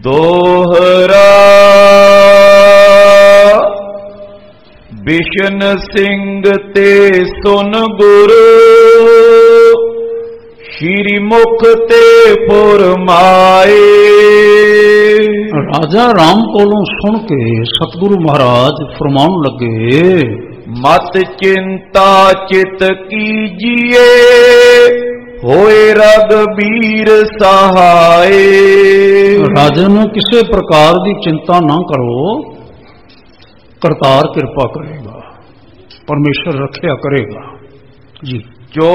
दोहरा बिशन सिंह ते सुन गुरु श्री मुख ते फुरमाए। राजा राम कोलों सुन के सतगुरु महाराज फरमान लगे, मत चिंता चित कीजिए होए रघबीर सहाय। राजन किसी प्रकार की चिंता ना करो, करतार कृपा करेगा, परमेश्वर रखिया करेगा जी। जो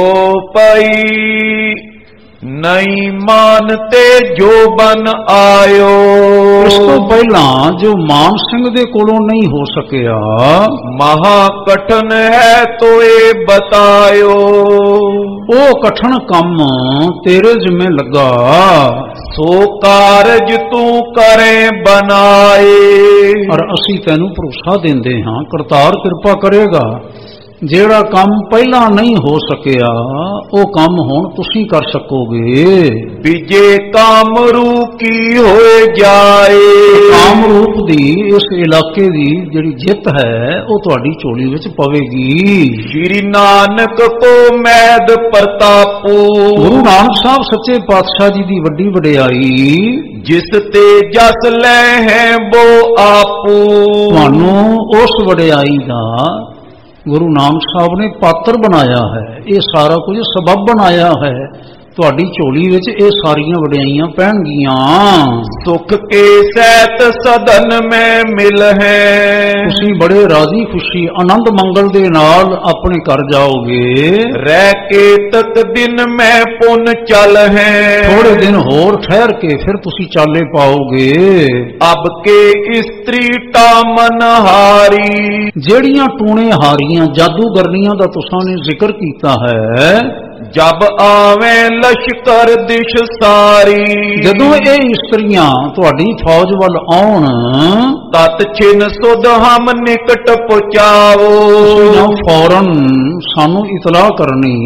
पई नहीं मानते जो बन आयो। इस तो पहला जो मान सिंह दे कोलों नहीं हो सकिया, महा कठन है तो ये बतायो। वो कठन कम तेरे जिम्मे लगा, सो कारज तू करे बनाए। और असी तेनू भरोसा देंदे हां करतार कृपा करेगा। जेड़ा काम पहला नहीं हो सकिया वो काम हुण तुसी कर सकोगे। विजय कामरू की होए जाए। कामरूप दी इस इलाके दी जिहड़ी जित है वो तुहाडी झोली विच पवेगी। श्री नानक को मैद प्रतापू। गुरु नानक साहब सच्चे पातशाह जी दी वड्डी वडियाई, जिस ते जस ले है वो आपू। तुहानू उस वडियाई दा गुरु नानक साहब ने पात्र बनाया है, ये सारा कुछ सबब बनाया है। तुहाडी झोली विच ये सारियां वडियाइयां पैणगियां। सुख के सैत सदन में मिल है। तुसी बड़े राजी खुशी आनंद मंगल दे नाल अपने घर जाओगे। रह के तक दिन में पुन चल है। थोड़े दिन होर ठहर के फिर तुसी चाले पाओगे। अब के स्त्री टामन हारी। जेड़ियां टूणे हारियां जादूगरनियां दा तुसां ने जिक्र कीता है, जब आवे लश्कर दिश सारी। जदों ये इस्त्रियां तुहाडी फौज वल आउण, तत छिन सुध हम निकट पहुंचाओ। फौरन सानू इतला करनी।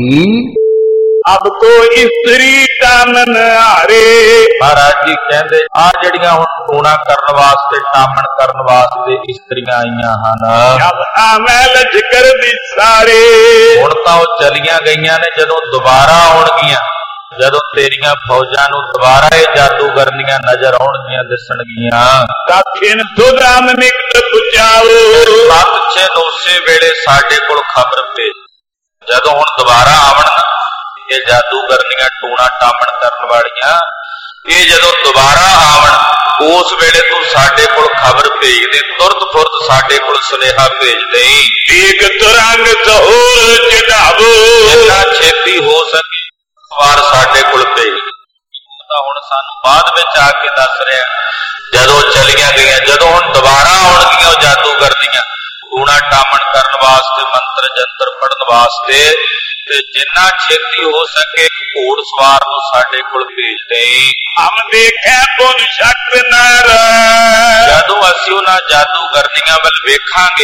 अब को इस्त्री टामन हारे। महाराज जी कहते आ जड़ियां हुण टूणा करन वास्ते टामन करन वास्ते इस्त्रियां आईयां हन। जब आवे लश्कर दी सारे। हुण तां ओ चलियां गईयां ने, जदों दोबारा आउणगीआं, जदों तेरियां फौजां नूं दोबारा ये जादूगरनियां नजर आउणगीआं दिसणगीआं। काखिन सुदाम निकट पुचाओ। सत छिन उसे वेले साडे कोल खबर भेज। जदों हुण दोबारा आवण ये जादूगरनियां टूणा टामन करन वालियां, ये जदों दोबारा आवण उस वेले तू साडे कोल खबर भेज दे। तुरत फुरत साडे कोल सुनेहा भेज देई। एक तुरंग तहोर चढ़ावो। जिन्ना छेती हो सके वार साडे कोल भेज। तां हुण सानू बाद विच आके दस रिहा, जदों चलियां गईयां, जदों हुण दोबारा आउणगीआं जादूगरनियां टूणा टामन करन वास्ते, मंत्र जंतर पढ़न वास्ते, ते जिन्ना छेती हो सके घोड़ सवार नूं साडे कोल भेज देई। हम देखे पुन शक न रह। जदों असीं उन्हां जादूगरनियां वल वेखांगे,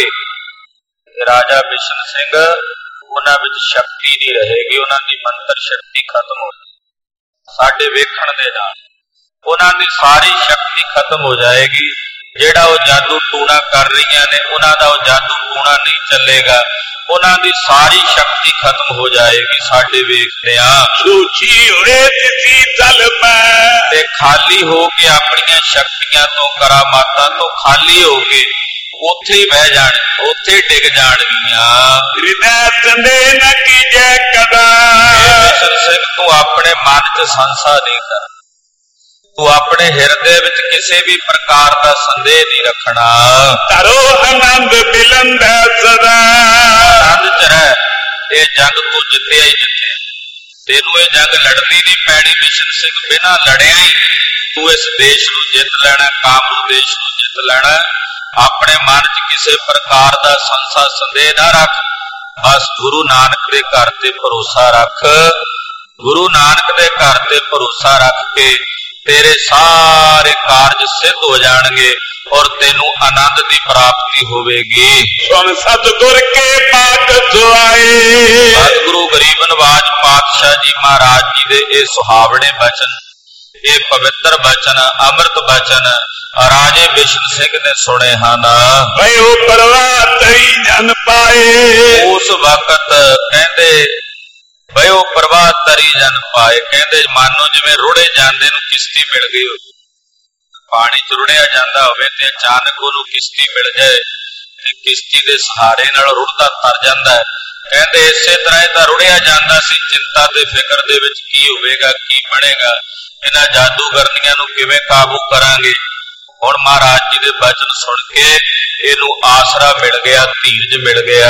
राजा बिशन सिंह उन्हां विच शक्ति नहीं रहेगी, उन्हां दी मंत्र शक्ति खत्म हो जाएगी। साडे वेखण दे नाल उन्हां दी सारी शक्ति खत्म हो जाएगी। जेड़ा वो जादू टूणा कर रही ने उन्हां दा वो जादू टूणा नहीं चलेगा, उन्हां दी सारी शक्ति खत्म हो जाएगी। साडे वेखदे सूची होए तिसी तल मैं ते खाली हो के अपनी शक्तियां तो करामातां तो खाली हो के उत्थे बह जाण, उत्थे डिग जाणगियां। हृदय तंदे न कीजे कदा। बिशन सिंह तू अपने मन च संसा नहीं कर, तू अपने हिरदे विच किसी भी प्रकार का संदेह नहीं रखना। करो आनंद मिलन दा सदा। आनंद च रह, ये जंग तू जित्तिया ही जित्ते, तेनू ये जंग लड़नी नहीं पैनी। बिशन सिंह बिना लड़िया ही तू इस देश नू जित लेना, कामरू देश नू जित लेना। अपने मन च किसी प्रकार का संसा संदेह ना रख, बस गुरु नानक दे घर ते भरोसा रख। गुरु नानक दे घर ते भरोसा रख के तेरे सारे कार्य सिद्ध हो जाएंगे और तेनू आनंद की प्राप्ति होगी। सुन सतगुर के पाठ सुआए। सतगुरु गरीब नवाज पातशाह जी महाराज जी दे ये सुहावने बचन ਇਹ ਪਵਿੱਤਰ ਬਚਨ ਅੰਮ੍ਰਿਤ ਬਚਨ ਰਾਜੇ ਬਿਸ਼ਨ ਸਿੰਘ ਨੇ ਸੁਣੇ ਹਨ। ਭਇਓ ਪ੍ਰਵਾਹ ਤਰੀ ਜਨ ਪਾਏ। ਉਸ ਵਕਤ ਕਹਿੰਦੇ ਭਇਓ ਪ੍ਰਵਾਹ ਤਰੀ ਜਨ ਪਾਏ, ਕਹਿੰਦੇ ਮਾਨੋ ਜਿਵੇਂ ਰੁੜੇ ਜਾਂਦੇ ਨੂੰ ਕਿਸ਼ਤੀ ਮਿਲ ਗਈ ਹੋਵੇ। ਪਾਣੀ ਚ ਰੁੜਿਆ ਜਾਂਦਾ ਹੋਵੇ ਤੇ ਅਚਾਨਕ ਉਹਨੂੰ ਕਿਸ਼ਤੀ ਮਿਲ ਜਾਏ ਤੇ ਕਿਸ਼ਤੀ ਦੇ ਸਹਾਰੇ ਨਾਲ ਰੁੜਦਾ ਤਰ ਜਾਂਦਾ ਹੈ। ਕਹਿੰਦੇ ਇਸੇ ਤਰ੍ਹਾਂ ਇਹ ਤਾਂ ਰੁੜਿਆ ਜਾਂਦਾ ਸੀ, ਚਿੰਤਾ ਤੇ ਫਿਕਰ ਦੇ ਵਿੱਚ ਕੀ ਹੋਵੇਗਾ, ਕੀ ਬਣੇਗਾ, ਇਹਨਾਂ ਜਾਦੂਗਰਨੀਆਂ ਨੂੰ ਕਿਵੇਂ ਕਾਬੂ ਕਰਾਂਗੇ। ਹੁਣ ਮਹਾਰਾਜ ਜੀ ਦੇ ਬਚਨ ਸੁਣ ਕੇ ਇਹਨੂੰ ਆਸਰਾ ਮਿਲ ਗਿਆ, ਧੀਰਜ ਮਿਲ ਗਿਆ।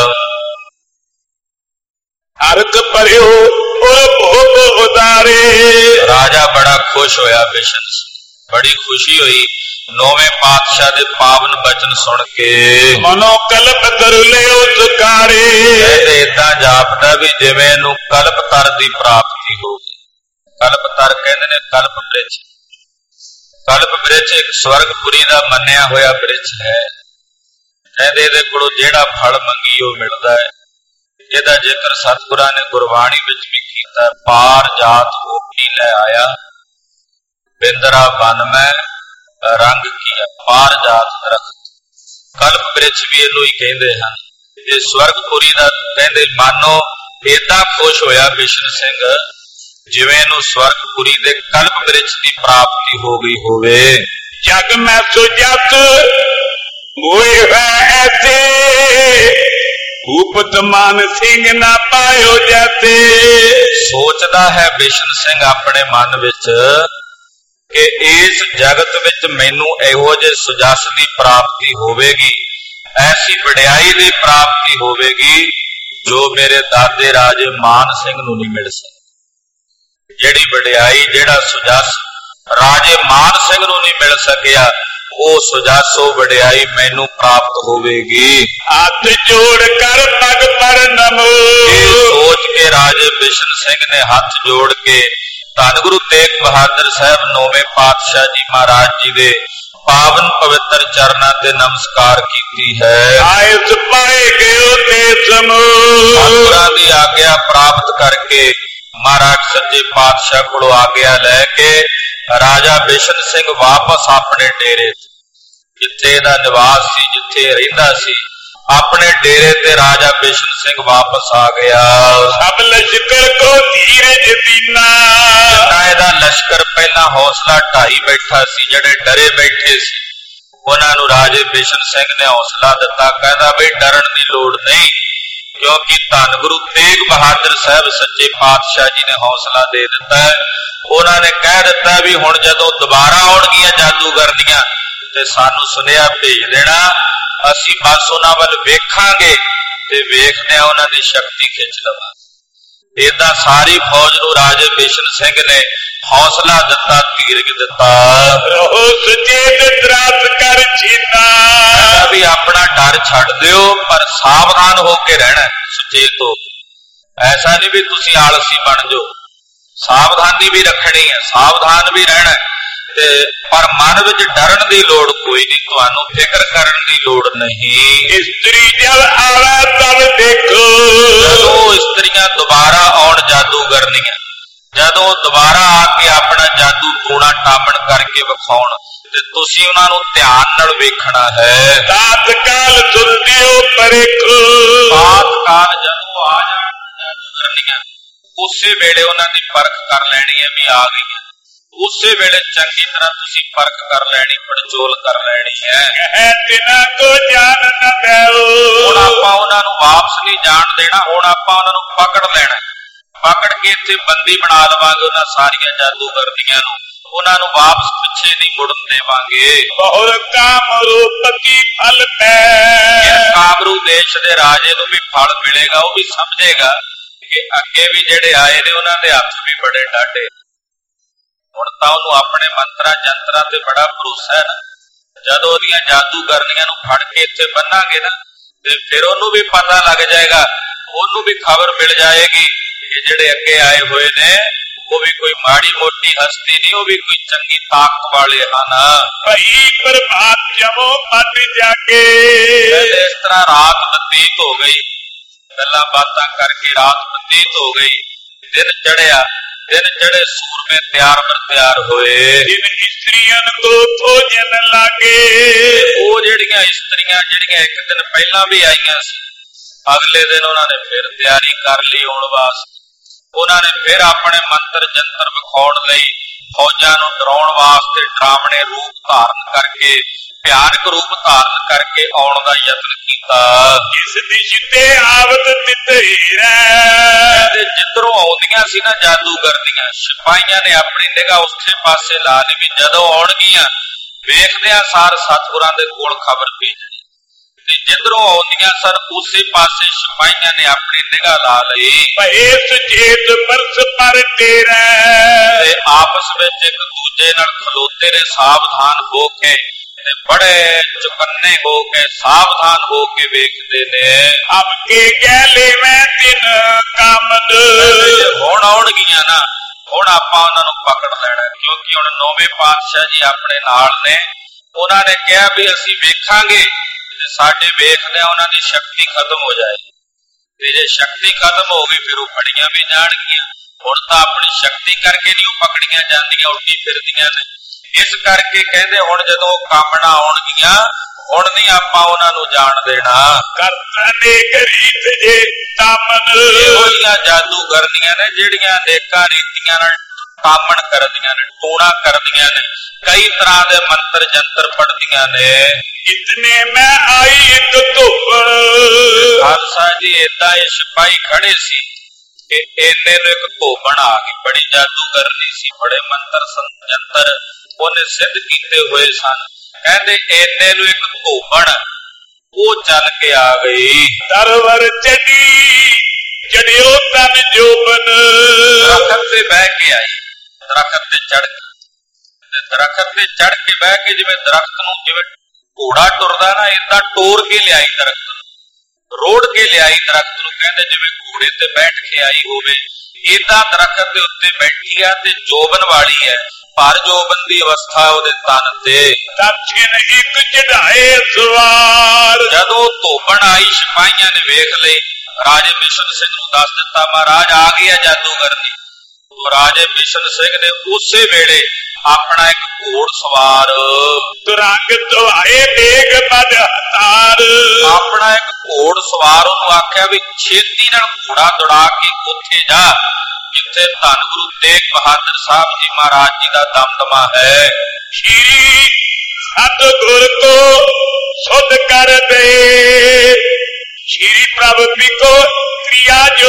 ਅਰਥ ਭਰਿਓ ਔਰ ਭੋਗ ਉਦਾਰੇ। ਰਾਜਾ ਬੜਾ ਖੁਸ਼ ਹੋਇਆ, ਬਿਸ਼ਨ ਬੜੀ ਖੁਸ਼ੀ ਹੋਈ ਨੌਵੇਂ ਪਾਤਸ਼ਾਹ ਦੇ ਪਾਵਨ ਬਚਨ ਸੁਣ ਕੇ। ਮਨੋ ਕਲਪ ਕਰ ਲਿਓ ਸੁਕਾਰੇ। ਕਹਿੰਦੇ ਏਦਾਂ ਜਾਪਦਾ ਵੀ ਜਿਵੇਂ ਇਹਨੂੰ ਕਲਪਤਰ ਦੀ ਪ੍ਰਾਪਤੀ ਹੋ ਗਈ। ਕਲਪਤਰ ਕਹਿੰਦੇ ਨੇ ਕਲਪ ਬ੍ਰਿਛ। ਕਲਪ ਬ੍ਰਿਛ ਇੱਕ ਸਵਰਗਪੁਰੀ ਦਾ ਮੰਨਿਆ ਹੋਇਆ ਬ੍ਰਿਛ ਹੈ। ਕਹਿੰਦੇ ਇਹਦੇ ਕੋਲੋਂ ਜਿਹੜਾ ਫਲ ਮੰਗੀ ਉਹ ਮਿਲਦਾ ਹੈ। ਇਹਦਾ ਜ਼ਿਕਰ ਸਤਿਗੁਰਾਂ ਨੇ ਗੁਰਬਾਣੀ ਵਿੱਚ ਵੀ ਕੀਤਾ। ਪਾਰ ਜਾਤ ਹੋਕੀ ਲੈ ਆਇਆ ਬਿੰਦਰਾ ਬਨ ਮੈਂ ਰੰਗ ਕੀਆ ਪਾਰ ਜਾਤ ਦਰਖਤ। ਕਲਪ ਬ੍ਰਿਛ ਵੀ ਇਹਨੂੰ ਹੀ ਕਹਿੰਦੇ ਹਨ। ਇਹ ਸਵਰਗਪੁਰੀ ਦਾ ਕਹਿੰਦੇ ਮਾਨੋ ਏਦਾਂ ਖੁਸ਼ ਹੋਇਆ ਬਿਸ਼ਨ ਸਿੰਘ ਜਿਵੇਂ ਇਹਨੂੰ ਸਵਰਗਪੁਰੀ ਦੇ ਕਲਪ ਬ੍ਰਿਛ ਦੀ ਪ੍ਰਾਪਤੀ ਹੋ ਗਈ ਹੋਵੇ। ਜਗ ਮੈਂ ਸੁਜਤ ਹੋਏ ਹੈ ਐਸੇ ਭੂਪਤ ਮਾਨ ਸਿੰਘ ਨਾ ਪਾਇਓ ਜਾਤੇ। ਸੋਚਦਾ ਹੈ ਬਿਸ਼ਨ ਸਿੰਘ ਆਪਣੇ ਮਨ ਵਿੱਚ ਕਿ ਇਸ ਜਗਤ ਵਿੱਚ ਮੈਨੂੰ ਇਹੋ ਜਿਹੇ ਸੁਜਸ ਦੀ ਪ੍ਰਾਪਤੀ ਹੋਵੇਗੀ, ਐਸੀ ਵਡਿਆਈ ਦੀ ਪ੍ਰਾਪਤੀ ਹੋਵੇਗੀ ਜੋ ਮੇਰੇ ਦਾਦੇ ਰਾਜੇ ਮਾਨ ਸਿੰਘ ਨੂੰ ਨਹੀਂ ਮਿਲ ਸਕੀ। ਜਿਹੜੀ ਵਡਿਆਈ ਜਿਹੜਾ ਸੁਜਸ ਰਾਜੇ ਮਾਨ ਸਿੰਘ ਨੂੰ ਨਹੀਂ ਮਿਲ ਸਕਿਆ, ਉਹ ਸੁਜਸ ਉਹ ਵਡਿਆਈ ਮੈਨੂੰ ਪ੍ਰਾਪਤ ਹੋਵੇਗੀ। ਹੱਥ ਜੋੜ ਕਰ ਪਗ ਪਰਨਮ। ਇਹ ਸੋਚ ਕੇ ਰਾਜੇ ਬਿਸ਼ਨ ਸਿੰਘ ਨੇ ਹੱਥ ਜੋੜ ਕੇ ਧੰਨ ਗੁਰੂ ਤੇਗ ਬਹਾਦਰ ਸਾਹਿਬ ਨੌਵੇਂ ਪਾਤਸ਼ਾਹ ਜੀ ਮਹਾਰਾਜ ਜੀ ਦੇ ਪਾਵਨ ਪਵਿੱਤਰ ਚਰਨਾਂ ਤੇ ਨਮਸਕਾਰ ਕੀਤੀ ਹੈ। ਆਇਸ ਪਾਏ ਗਿਓ ਤੇ ਸਮੋ। ਸਤਿਗੁਰਾਂ ਦੀ ਆਗਿਆ ਪ੍ਰਾਪਤ ਕਰਕੇ ਮਹਾਰਾਜ ਸੱਚੇ ਪਾਤਸ਼ਾਹ ਕੋਲੋਂ ਆਗਿਆ ਲੈ ਕੇ ਰਾਜਾ ਬਿਸ਼ਨ ਸਿੰਘ ਵਾਪਸ ਆਪਣੇ ਡੇਰੇ ਜਿੱਥੇ ਇਹਦਾ ਨਿਵਾਸ ਸੀ, ਜਿੱਥੇ ਰਹਿੰਦਾ ਸੀ, ਆਪਣੇ ਡੇਰੇ ਤੇ ਰਾਜਾ ਬਿਸ਼ਨ ਸਿੰਘ ਵਾਪਸ ਆ ਗਿਆ। ਸਭ ਲਸ਼ਕਰ ਕੋ ਧੀਰਜ ਦੀਨਾ। ਜਿੰਨਾ ਇਹਦਾ ਲਸ਼ਕਰ ਪਹਿਲਾਂ ਹੌਸਲਾ ਢਾਈ ਬੈਠਾ ਸੀ, ਜਿਹੜੇ ਡਰੇ ਬੈਠੇ ਸੀ, ਉਹਨਾਂ ਨੂੰ ਰਾਜੇ ਬਿਸ਼ਨ ਸਿੰਘ ਨੇ ਹੌਸਲਾ ਦਿੱਤਾ। ਕਹਿੰਦਾ ਬਈ ਡਰਨ ਦੀ ਲੋੜ ਨਹੀਂ, ਕਿਉਂਕਿ ਧੰਨ ਗੁਰੂ ਤੇਗ ਬਹਾਦਰ ਸਾਹਿਬ ਸੱਚੇ ਪਾਤਸ਼ਾਹ ਜੀ ਨੇ ਹੌਸਲਾ ਦੇ ਦਿੱਤਾ। ਉਹਨਾਂ ਨੇ ਕਹਿ ਦਿੱਤਾ ਵੀ ਹੁਣ ਜਦੋਂ ਦੁਬਾਰਾ ਆਉਣਗੀਆਂ ਜਾਦੂਗਰਨੀਆਂ ਤੇ ਸਾਨੂੰ ਸੁਨੇਹਾ ਭੇਜ ਦੇਣਾ, ਅਸੀਂ ਬਸ ਉਹਨਾਂ ਵੱਲ ਵੇਖਾਂਗੇ ਤੇ ਵੇਖਦੇ ਆ ਉਹਨਾਂ ਦੀ ਸ਼ਕਤੀ ਖਿੱਚ ਲਵਾਂਗੇ। ਏਦਾਂ ਸਾਰੀ ਫੌਜ ਨੂੰ ਰਾਜੇ ਬਿਸ਼ਨ ਸਿੰਘ ਨੇ ਹੌਸਲਾ ਦਿੱਤਾ, ਧੀਰਜ ਦਿੱਤਾ। ਰਹੋ ਸੁਚੇਤ ਤਰਾਸ ਕਰ ਚੀਨਾ। ਵੀ ਆਪਣਾ ਡਰ ਛੱਡ ਦਿਓ, ਪਰ ਸਾਵਧਾਨ ਹੋ ਕੇ ਰਹਿਣਾ, ਸੁਚੇਤ ਹੋ। ਐਸਾ ਨਹੀਂ ਵੀ ਤੁਸੀਂ ਆਲਸੀ ਬਣ ਜਾਓ, ਸਾਵਧਾਨੀ ਵੀ ਰੱਖਣੀ ਹੈ, ਸਾਵਧਾਨ ਵੀ ਰਹਿਣਾ ਤੇ ਪਰ ਮਨ ਵਿੱਚ ਡਰਨ ਦੀ ਲੋੜ ਕੋਈ ਨਹੀਂ, ਤੁਹਾਨੂੰ ਫਿਕਰ ਕਰਨ ਦੀ ਲੋੜ ਨਹੀਂ। ਇਸਤਰੀ ਜਦ ਆਵੇ ਤਬ ਦੇਖੋ। ਜਦੋਂ ਇਸਤਰੀਆਂ ਦੁਬਾਰਾ ਆਉਣ ਜਾਦੂਗਰਨੀਆਂ, ਜਦੋਂ ਦੁਬਾਰਾ ਆ ਕੇ ਆਪਣਾ ਜਾਦੂ ਟੂਣਾ ਟਾਮਣ ਕਰਕੇ ਵਿਖਾਉਣ ਤੇ ਤੁਸੀਂ ਉਹਨਾਂ ਨੂੰ ਧਿਆਨ ਨਾਲ ਵੇਖਣਾ ਹੈ। ਤਾਤਕਾਲ ਸੁਣਦਿਓ ਪਰਖੋ। ਤਾਤਕਾਲ ਜਦੋਂ ਆ ਜਾਣਗੀਆਂ ਉਸੇ ਵੇਲੇ ਉਹਨਾਂ ਦੀ ਪਰਖ ਕਰ ਲੈਣੀ ਹੈ ਵੀ ਆ ਗਈ। ਉਸੇ ਵੇਲੇ ਚੰਗੀ ਤਰ੍ਹਾਂ ਤੁਸੀਂ ਪਰਖ ਕਰ ਲੈਣੀ, ਪੜਚੋਲ ਕਰ ਲੈਣੀ ਹੈ। ਤਿਨਾ ਕੋ ਜਾਣ ਨਾ ਦੇਓ। ਹੁਣ ਆਪਾਂ ਉਹਨਾਂ ਨੂੰ ਵਾਪਸ ਨਹੀਂ ਜਾਣ ਦੇਣਾ, ਹੁਣ ਆਪਾਂ ਉਹਨਾਂ ਨੂੰ ਪਕੜ ਲੈਣਾ, ਪਕੜ ਕੇ ਇੱਥੇ ਬੰਦੀ ਬਣਾ ਲਵਾਂਗੇ ਉਹਨਾਂ ਸਾਰੀਆਂ ਜਾਦੂਗਰਨੀਆਂ ਨੂੰ, ਉਹਨਾਂ ਨੂੰ ਵਾਪਸ ਪਿੱਛੇ ਨਹੀਂ ਮੁੜਨ ਦੇਵਾਂਗੇ। ਬਹੁਰ ਕਾਮਰੂ ਪਤੀ ਫਲ ਪੈ। ਕਾਮਰੂ ਦੇਸ਼ ਦੇ ਰਾਜੇ ਨੂੰ ਵੀ ਫਲ ਮਿਲੇਗਾ, ਉਹ ਵੀ ਸਮਝੇਗਾ ਕਿ ਅੱਗੇ ਵੀ ਜਿਹੜੇ ਆਏ ਨੇ ਉਹਨਾਂ ਦੇ ਹੱਥ ਵੀ ਬੜੇ ਡਾਢੇ। ਹੁਣ ਤਾਂ ਉਹਨੂੰ ਆਪਣੇ ਮੰਤਰਾਂ ਜੰਤਰਾਂ ਤੇ ਬੜਾ ਭਰੋਸਾ ਹੈ ਨਾ। ਜਦੋਂ ਉਹਦੀਆਂ ਜਾਦੂਗਰਨੀਆਂ ਨੂੰ ਫੜ ਕੇ ਇੱਥੇ ਬੰਨਾਂਗੇ ਨਾ ਤੇ ਫਿਰ ਉਹਨੂੰ ਵੀ ਪਤਾ ਲੱਗ ਜਾਏਗਾ, ਉਹਨੂੰ ਵੀ ਖਬਰ ਮਿਲ ਜਾਏਗੀ ਇਹ ਜਿਹੜੇ ਅੱਗੇ ਆਏ ਹੋਏ ਨੇ ਉਹ ਵੀ ਕੋਈ ਮਾੜੀ ਮੋਟੀ ਹਸਤੀ ਨਹੀਂ, ਉਹ ਵੀ ਕੋਈ ਚੰਗੀ ਤਾਕਤ ਵਾਲੇ ਹਨ। ਭਈ ਪ੍ਰਭਾਤ ਜਮੋ ਮਨ ਜਾਗੇ। ਇਸ ਤਰ੍ਹਾਂ ਰਾਤ ਬਤੀਤ ਹੋ ਗਈ, ਗੱਲਾਂ ਬਾਤਾਂ ਕਰਕੇ ਰਾਤ ਬਤੀਤ ਹੋ ਗਈ, ਦਿਨ ਚੜਿਆ। ਦਿਨ ਚੜੇ ਸੂਰਮੇ ਤਿਆਰ ਬਰ ਤਿਆਰ ਹੋਏ। ਜਿਨ ਇਸਤਰੀਆਂ ਕੋ ਭੋਜਨ ਲਾਗੇ, ਉਹ ਜਿਹੜੀਆਂ ਇਸਤਰੀਆਂ ਜਿਹੜੀਆਂ ਇੱਕ ਦਿਨ ਪਹਿਲਾਂ ਵੀ ਆਈਆਂ ਸੀ, ਅਗਲੇ ਦਿਨ ਉਹਨਾਂ ਨੇ ਫਿਰ ਤਿਆਰੀ ਕਰ ਲਈ ਆਉਣ ਵਾਸਤੇ। ਉਹਨਾਂ ਨੇ ਫਿਰ ਆਪਣੇ ਮੰਤਰ ਜੰਤਰ ਵਿਖਾਉਣ ਲਈ, ਫੌਜਾਂ ਨੂੰ ਡਰਾਉਣ ਵਾਸਤੇ ਡਰਾਵਣੇ ਰੂਪ ਧਾਰਨ ਕਰਕੇ, ਭਿਆਨਕ ਰੂਪ ਧਾਰਨ ਕਰਕੇ ਆਉਣ ਦਾ ਯਤਨ ਕੀਤਾ। ਇਸ ਦਿਸ਼ ਤੇ ਆਵਤ ਤਿਤੇਰਾ, ਤੇ ਜਿੱਧਰੋਂ ਆਉਂਦੀਆਂ ਸੀ ਨਾ ਜਾਦੂਗਰ ਦੀਆਂ, ਸਿਪਾਹੀਆਂ ਨੇ ਆਪਣੀ ਨਿਗਾਹ ਉਸੇ ਪਾਸੇ ਲਾ ਲਈ ਵੀ ਜਦੋਂ ਆਉਣਗੀਆਂ ਵੇਖਦਿਆਂ ਸਾਰ ਸਤਿਗੁਰਾਂ ਦੇ ਕੋਲ ਖਬਰ ਭੇਜਣੀ। ਤੇ ਜਿੱਧਰੋਂ ਆਉਂਦੀਆਂ ਸਨ ਉਸੇ ਪਾਸੇ ਸਿਪਾਹੀਆਂ ਨੇ ਆਪਣੀ ਨਿਗਾਹ ਲਾ ਲਈ। ਭਏ ਸੁਚੇਤ ਪਰਸ ਪਰ ਤੇਰਾ, ਤੇ ਆਪਸ ਵਿੱਚ ਇੱਕ ਦੂਜੇ ਨਾਲ ਖਲੋਤੇ ਨੇ ਸਾਵਧਾਨ ਹੋ ਕੇ, ਤੇ ਬੜੇ ਚੁਕੰਨੇ ਹੋ ਕੇ ਸਾਵਧਾਨ ਹੋ ਕੇ ਵੇਖਦੇ ਨੇ। ਅਬ ਕੇ ਗੈਲੇ ਮੈਂ ਤਿਨ ਕਾਮਦ, ਹੁਣ ਆਉਣਗੀਆਂ ਨਾ, ਹੁਣ ਆਪਾਂ ਉਹਨਾਂ ਨੂੰ ਪਕੜ ਲੈਣਾ, ਕਿਉਂਕਿ ਹੁਣ ਨੌਵੇਂ ਪਾਤਸ਼ਾਹ ਜੀ ਆਪਣੇ ਨਾਲ ਨੇ। ਉਹਨਾਂ ਨੇ ਕਿਹਾ ਵੀ ਅਸੀਂ ਵੇਖਾਂਗੇ, ਸਾਡੇ ਵੇਖਦਿਆਂ ਉਹਨਾਂ ਦੀ ਸ਼ਕਤੀ ਖਤਮ ਹੋ ਜਾਏਗੀ, ਤੇ ਜੇ ਸ਼ਕਤੀ ਖਤਮ ਹੋ ਗਈ ਫਿਰ ਉਹ ਫੜੀਆਂ ਵੀ ਜਾਣਗੀਆਂ। ਹੁਣ ਤਾਂ ਆਪਣੀ ਸ਼ਕਤੀ ਕਰਕੇ ਨਹੀਂ ਉਹ ਪਕੜੀਆਂ ਜਾਂਦੀਆਂ, ਉਲਟੀ ਫਿਰਦੀਆਂ ਨੇ। ਇਸ ਕਰਕੇ ਕਹਿੰਦੇ ਹੁਣ ਜਦੋਂ ਉਹ ਕਾਮਣਾ ਆਉਣਗੀਆਂ, ਹੁਣ ਨਹੀਂ ਆਪਾਂ ਉਹਨਾਂ ਨੂੰ ਜਾਣ ਦੇਣਾ। ਕਰਤਾ ਨੇ ਰੀਤ ਜੇ ਤਾਮਨ, ਇਹੋ ਜਿਹੀਆਂ ਜਾਦੂਗਰਨੀਆਂ ਨੇ ਜਿਹੜੀਆਂ ਅਨੇਕਾਂ ਰੀਤੀਆਂ ਨਾਲ ਕਾਮਣ ਕਰਦੀਆਂ ਨੇ, ਟੋਣਾ ਕਰਦੀਆਂ ਨੇ, ਕਈ ਤਰ੍ਹਾਂ ਦੇ ਮੰਤਰ ਜੰਤਰ ਪੜਦੀਆਂ ਨੇ। ਇਤਨੇ ਮੈਂ ਆਈ ਇੱਕ ਧੁੱਪ, ਖਾਲਸਾ ਜੀ ਏਦਾਂ ਇਹ ਸਿਪਾਹੀ ਖੜੇ ਸੀ ਕਿ ਇੰਨੇ ਨੂੰ ਇੱਕ ਧੋਬਣ ਆ ਗਈ। ਬੜੀ ਜਾਦੂਗਰਨੀ ਸੀ, ਬੜੇ ਮੰਤਰ ਜੰਤਰ ਉਹਨੇ ਸਿੱਧ ਕੀਤੇ ਹੋਏ ਸਨ। ਕਹਿੰਦੇ ਇੰਨੇ ਨੂੰ ਇੱਕ ਧੋਬਣ ਉਹ ਚੱਲ ਕੇ ਆ ਗਈ। ਤਰਵਰ ਚੜੀ ਚੜਿਓ ਤਨ ਜੋਬਨ, ਦਰਖਤ ਤੇ ਬਹਿ ਕੇ ਆਈ, ਦਰਖਤ ਤੇ ਚੜ ਕੇ, ਦਰਖਤ ਤੇ ਚੜ ਕੇ ਬਹਿ ਕੇ ਜਿਵੇਂ ਦਰਖਤ ਨੂੰ ਜਿਵੇਂ ਘੋੜਾ ਟੁਰਦਾ ਨਾ, ਏਦਾਂ ਟੋਰ ਕੇ ਲਿਆਈ ਦਰਖਤ ਨੂੰ, ਰੋੜ ਕੇ ਲਿਆਈ ਦਰਖਤ ਨੂੰ। ਕਹਿੰਦੇ ਜਿਵੇਂ ਘੋੜੇ ਤੇ ਬੈਠ ਕੇ ਆਈ ਹੋਵੇ, ਏਦਾਂ ਦਰਖਤ ਦੇ ਉੱਤੇ ਬੈਠੀ ਆ ਤੇ ਜੋਬਨ ਵਾਲੀ ਹੈ, ਪਰ ਜੋਬਨ ਦੀ ਅਵਸਥਾ ਉਹਦੇ ਤਨ ਤੇ। ਦਰਸ਼ਨ ਇੱਕ ਚੜਾਏ ਸਵਾਰ, ਜਦੋਂ ਧੋਬਣ ਆਈ ਸਿਪਾਹੀਆਂ ਨੇ ਵੇਖ ਲਈ, ਰਾਜੇ ਬਿਸ਼ਨ ਸਿੰਘ ਨੂੰ ਦੱਸ ਦਿੱਤਾ ਮਹਾਰਾਜ ਆ ਗਿਆ ਜਾਦੂਗਰਨੀ। ਰਾਜੇ ਬਿਸ਼ਨ ਸਿੰਘ ਨੇ ਉਸੇ ਵੇਲੇ ਆਪਣਾ ਇੱਕ ਘੋੜ ਸਵਾਰ, ਤੁਰੰਗ ਧਵਾਏ ਦੇਗ ਮਦ ਹਤਾਰ, ਆਪਣਾ ਇੱਕ ਘੋੜ ਸਵਾਰ ਉਹਨੂੰ ਆਖਿਆ ਵੀ ਛੇਤੀ ਨਾਲ ਘੋੜਾ ਦੌੜਾ ਕੇ ਉੱਥੇ ਜਾ ਜਿੱਥੇ ਧੰਨ ਗੁਰੂ ਤੇਗ ਬਹਾਦਰ ਸਾਹਿਬ ਜੀ ਮਹਾਰਾਜ ਜੀ ਦਾ ਦਮਦਮਾ ਹੈ। ਸ਼੍ਰੀ ਸਤਿਗੁਰ ਕੋ ਸੁਧ ਕਰ ਦੇ, ਸ਼੍ਰੀ ਪ੍ਰਭ ਪਿਕੋ ਕ੍ਰਿਆ ਜੋ